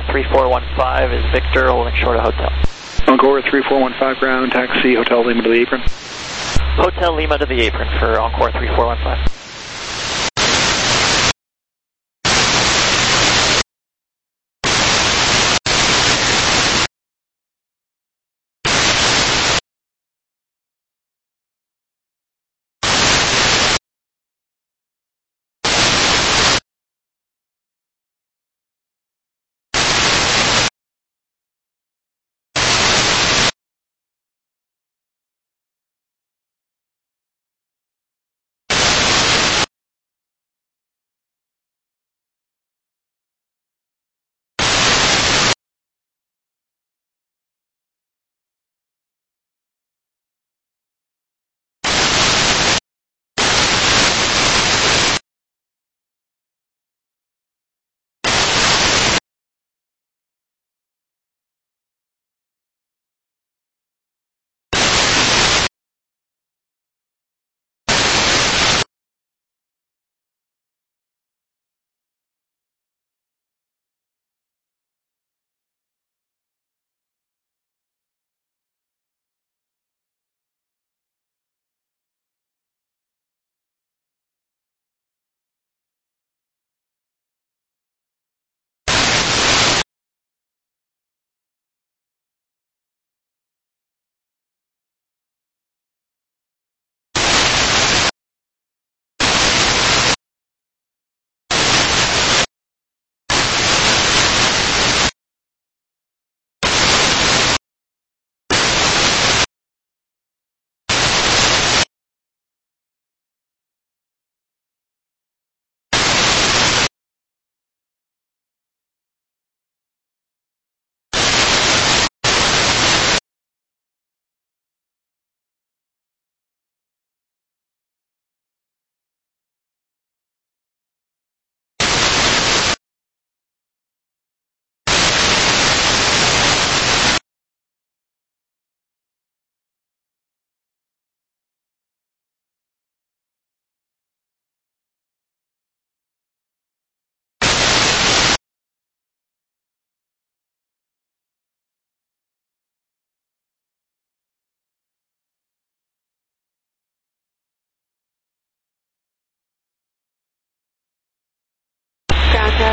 3415 is Victor, holding short of hotel. Encore 3415 ground, taxi, Hotel Lima to the apron. Hotel Lima to the apron for Encore 3415.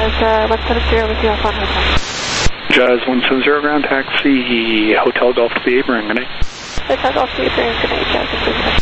Jazz 170 with you off on hotel. Jazz 170 ground taxi, Hotel Golf to the Abraham, good night. Hotel Golf to the Abraham, good night, Jazz 170.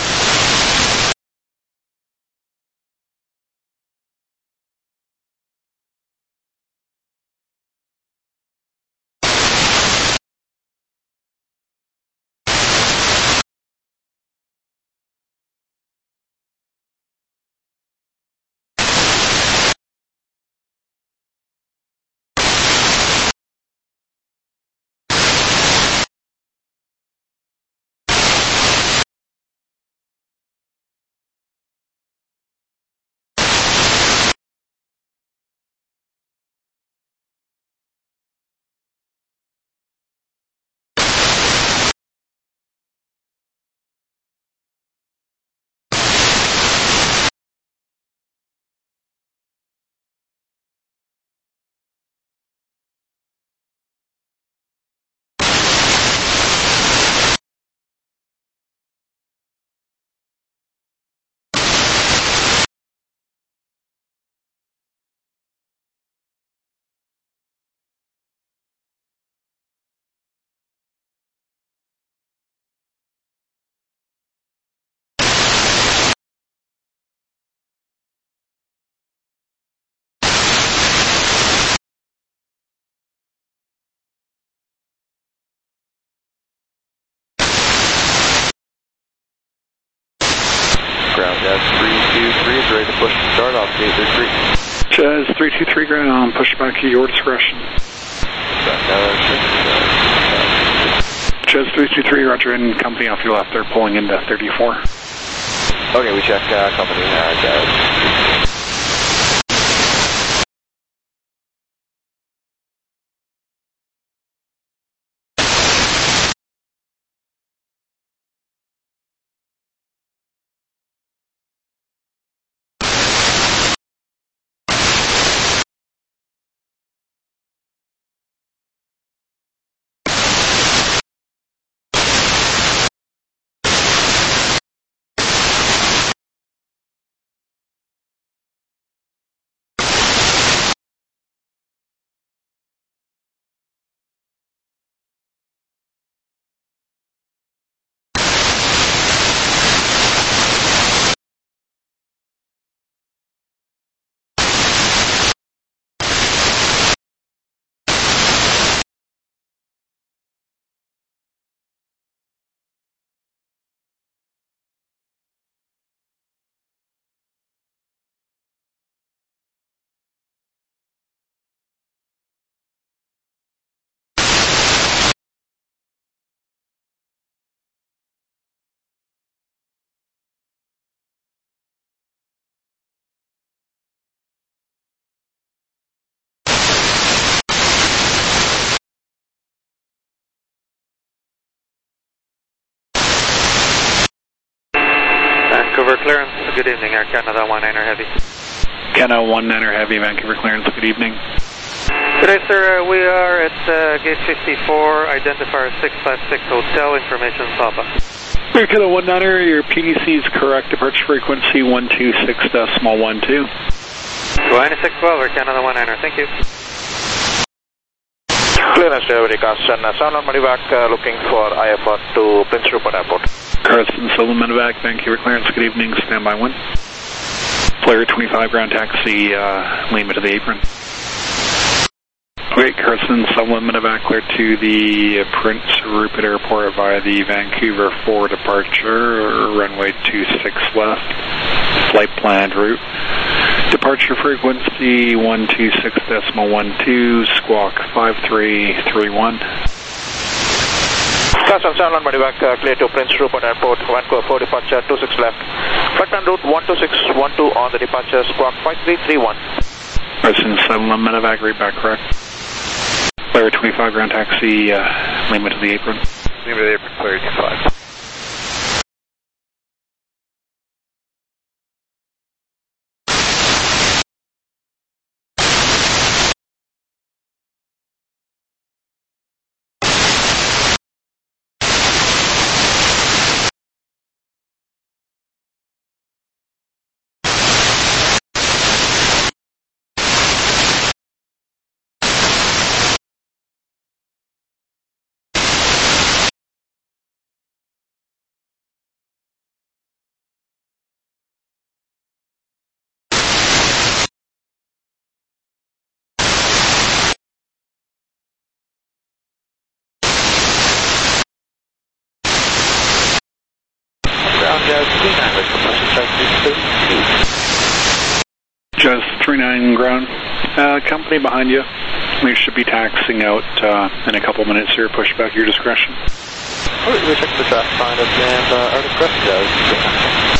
Ground Jazz 323 is ready to push and start off gate 33. Jazz 323 ground, push back at your discretion. Jazz 323, roger, and company off your left, they're pulling into 34. Okay, we check company Jazz. Vancouver clearance, good evening, Air Canada 19er Heavy. Canada 19er Heavy, Vancouver clearance, good evening. Good day, sir. We are at gate 54, identifier 656 Hotel, information Papa. Air Canada 19er, your PDC is correct, departure frequency 126.12. Go 9612, Air Canada 19er, thank you. Clearance to every Carson, Sound on Medivac, looking for IFR to Prince Rupert Airport. Carson, Southern Medivac, Vancouver clearance, good evening, standby 1. Player 25 ground taxi, Lima to the apron. Great, Carson, Southern Medivac, clear to the Prince Rupert Airport via the Vancouver 4 departure, runway 26 left, flight planned route. Departure frequency 126.12, squawk 5331. Carson, Sound on Medivac, clear to Prince Rupert Airport, Vancouver 4 departure, 26 left. Flight plan route 12612 on the departure, squawk 5331. Carson, Southern Medivac, read back correct. Player 25 ground taxi, Lima to the apron. Lima to the apron, Player 25. Ground Jazz 39, with compression strike 32. Jazz 39 ground. Company behind you. We should be taxiing out in a couple minutes here. Push back your discretion. Alright, we're checking the traffic sign up and Arctic Crest Jazz 39.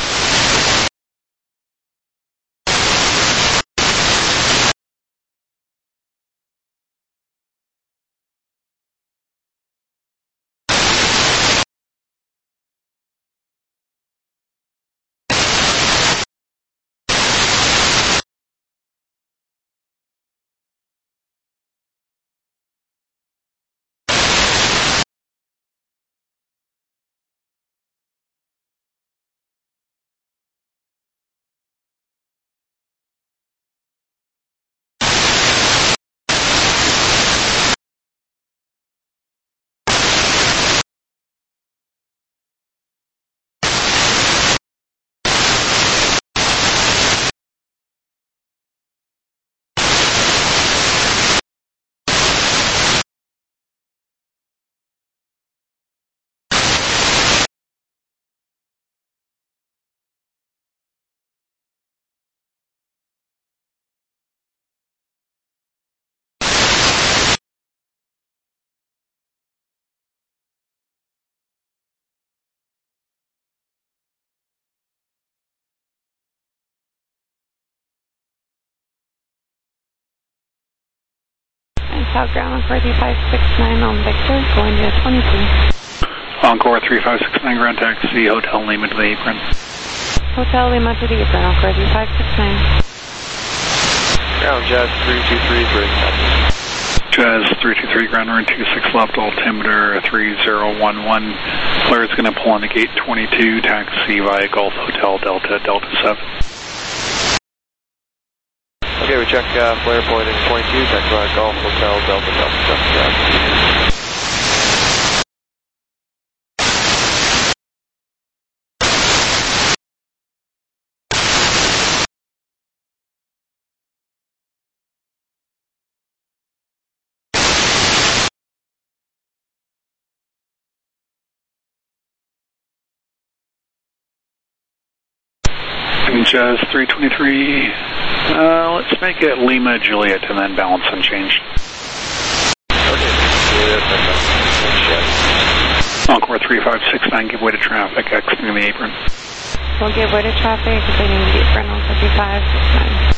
South Ground, Encore 3569 on Victor, going to 22. Encore 3569 ground taxi, Hotel Lima to the apron. Hotel Lima to the apron, Encore 3569. Ground Jazz 323, bridge taxi. Jazz 323 ground, run 26 left, altimeter 3011. Flare is going to pull into gate 22, taxi via Golf Hotel Delta, Delta 7. Okay, we check flare point in 22, check Golf Hotel Delta Delta 7. Jazz 323, let's make it Lima Juliet and then balance and change. Okay, Encore 3569, give way to traffic, exiting the apron. We'll give way to traffic, exiting the apron on 3569.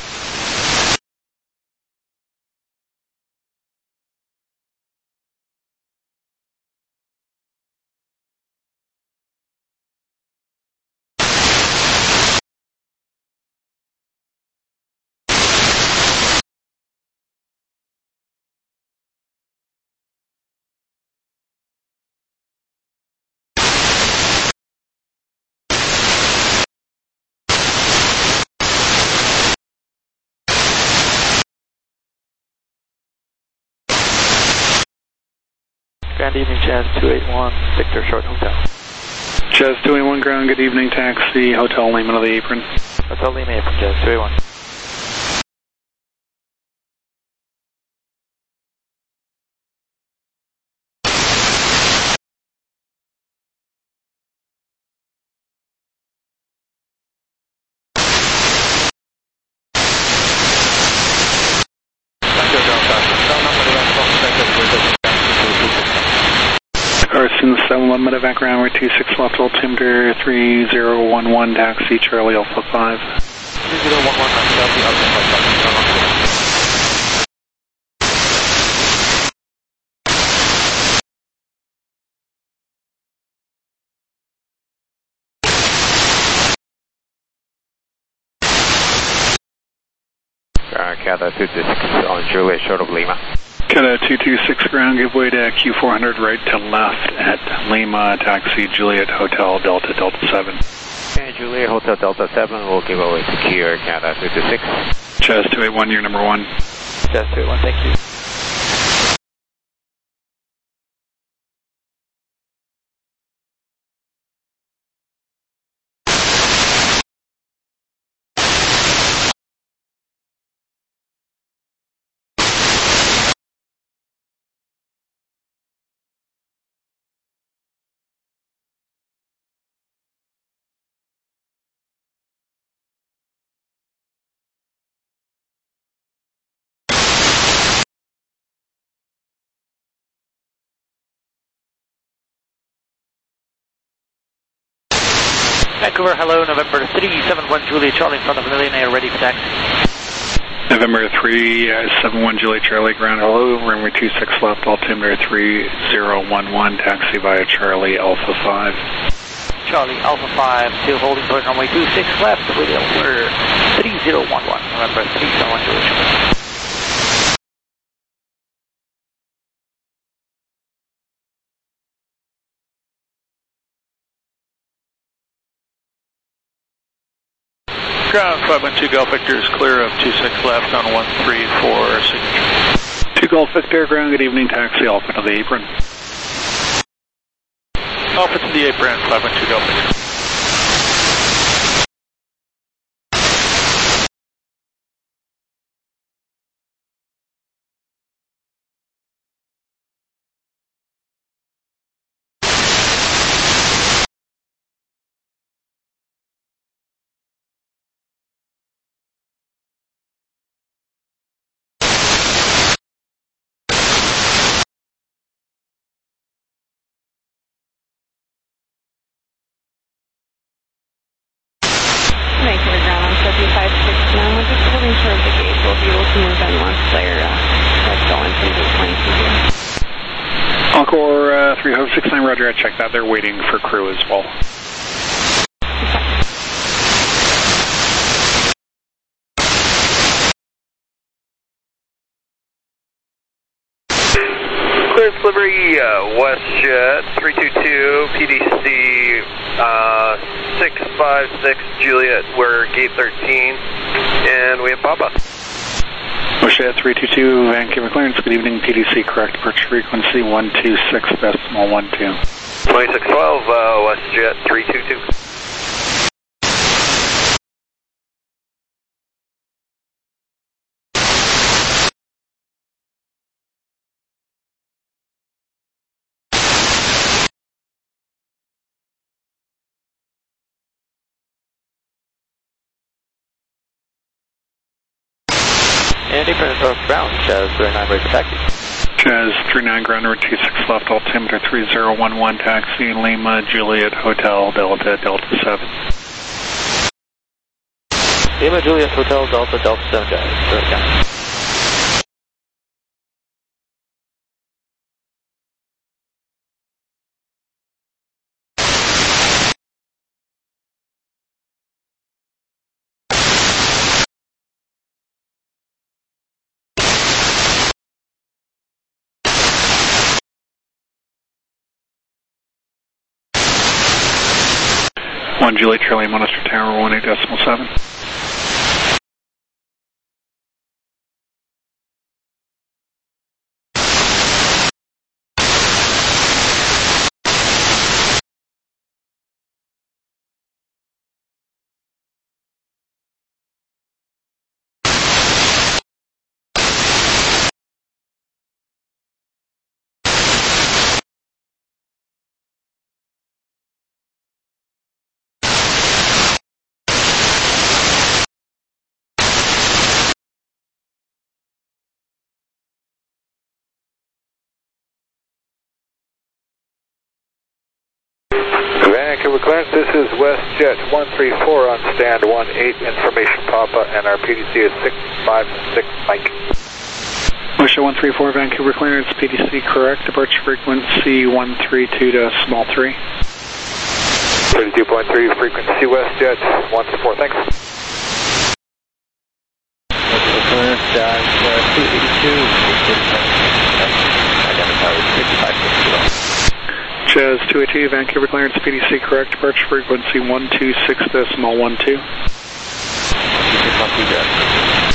Grand evening, Jazz 281, Victor Short Hotel. Jazz 281 ground, good evening, taxi, Hotel Lima to the apron. Hotel Lima apron, Jazz 281. Carson 711 at background, we're 26 left, altimeter 3011, taxi Charlie Alpha 5. 3011, Cata 226 on Juliet, short of Lima. Cata 226 ground, give way to Q400 right to left at Lima, taxi Juliet Hotel Delta Delta 7. Okay, Juliet Hotel Delta 7 will give away to Kier, Cata 226. Jazz 281, you're number 1. Jazz 281, thank you. Vancouver, hello, November 371 Juliet Charlie in front of Millionaire, ready for taxi. November 371 Juliet Charlie, ground hello, runway 26 left, altimeter 3011, taxi via Charlie Alpha 5. Charlie Alpha 5, still holding point runway 26 left, with altimeter 3011, November 371 Juliet Charlie. Ground 512 Golf Victor is clear of 26 left on 13 for signature. 2 Golf Victor, ground, good evening, taxi Alpha to the apron. Alpha to the apron, 512 Golf Victor. Vancouver ground on 7569. We're just holding short of the gate. We'll be able to move in once they're going from the plane to here. Encore 3069, roger, I checked that. They're waiting for crew as well. Clear delivery, WestJet 322, PDC 656 Juliet, we're gate 13, and we have Papa. WestJet 322, Vancouver clearance, good evening, PDC, correct departure frequency 126.12. 2612, WestJet 322. And apron North Brown, Chaz 39 ready for taxi. Chaz 39 ground number 26 left, altimeter 3011, taxi Lima Juliet Hotel Delta Delta 7. Lima Juliet Hotel Delta Delta 7, Chaz. Direct down. One Juliet Charlie, Monitor Tower 18.7. Vancouver clearance, this is WestJet 134 on stand 18, information Papa, and our PDC is 656 Mike. WestJet 134, Vancouver clearance, PDC correct, departure frequency 132.3. 32.3 frequency WestJet 134, thanks. Vancouver clearance, Chaz 282, identified 6560. Chaz 282, Vancouver clearance, PDC correct, departure frequency 126.12. 126.12.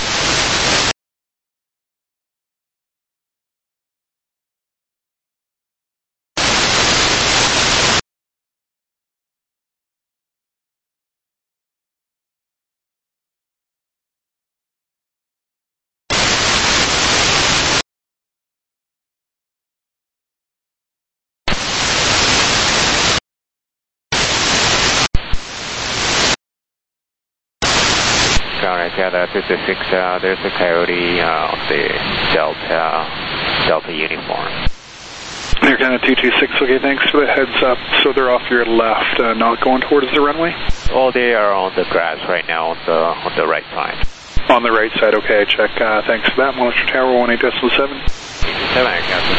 Ground Canada 56, there's a coyote on the Delta uniform. Air Canada 226, okay, thanks for the heads up. So they're off your left, not going towards the runway? Oh, they are on the grass right now on the right side. On the right side, okay, check. Thanks for that. Monitor Tower 18.7. 87, Air Canada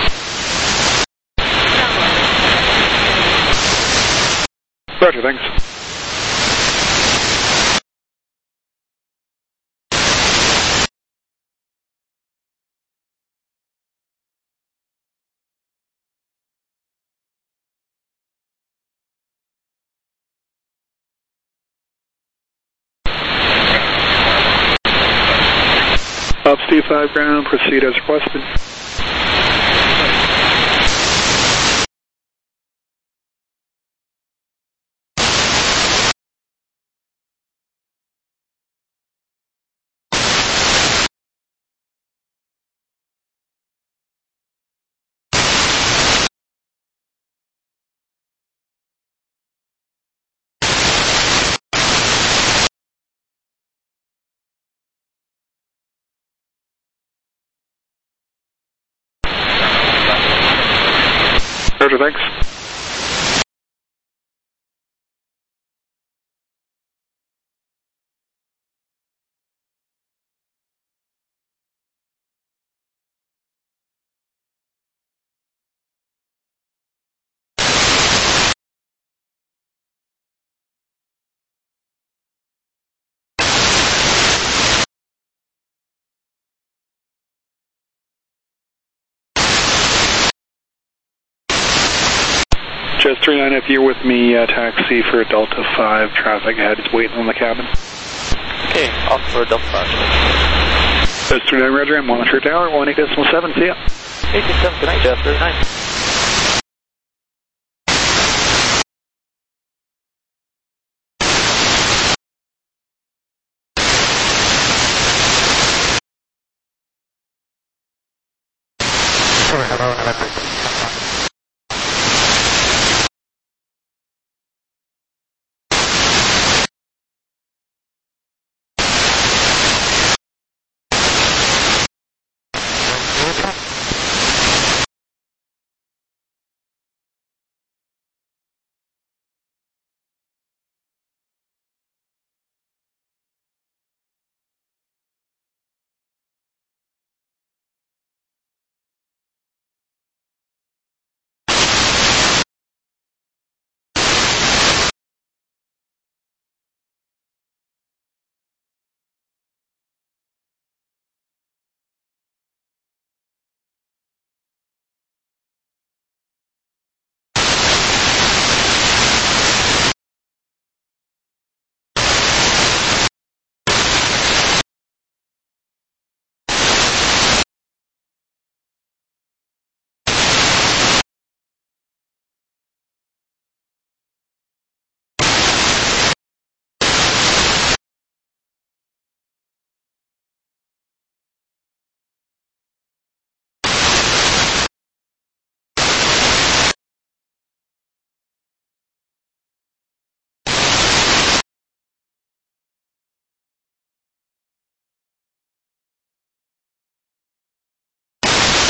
226. Roger, thanks. Up Steve 5 ground, proceed as requested. Roger, thanks. Just 39, if you're with me, taxi for Delta 5, traffic ahead is waiting on the cabin. Okay, off for Delta 5. Just 39, Roger, I'm Monitor Tower 18.7, see ya. 18.7, good night, Jeff, 39. Hello, November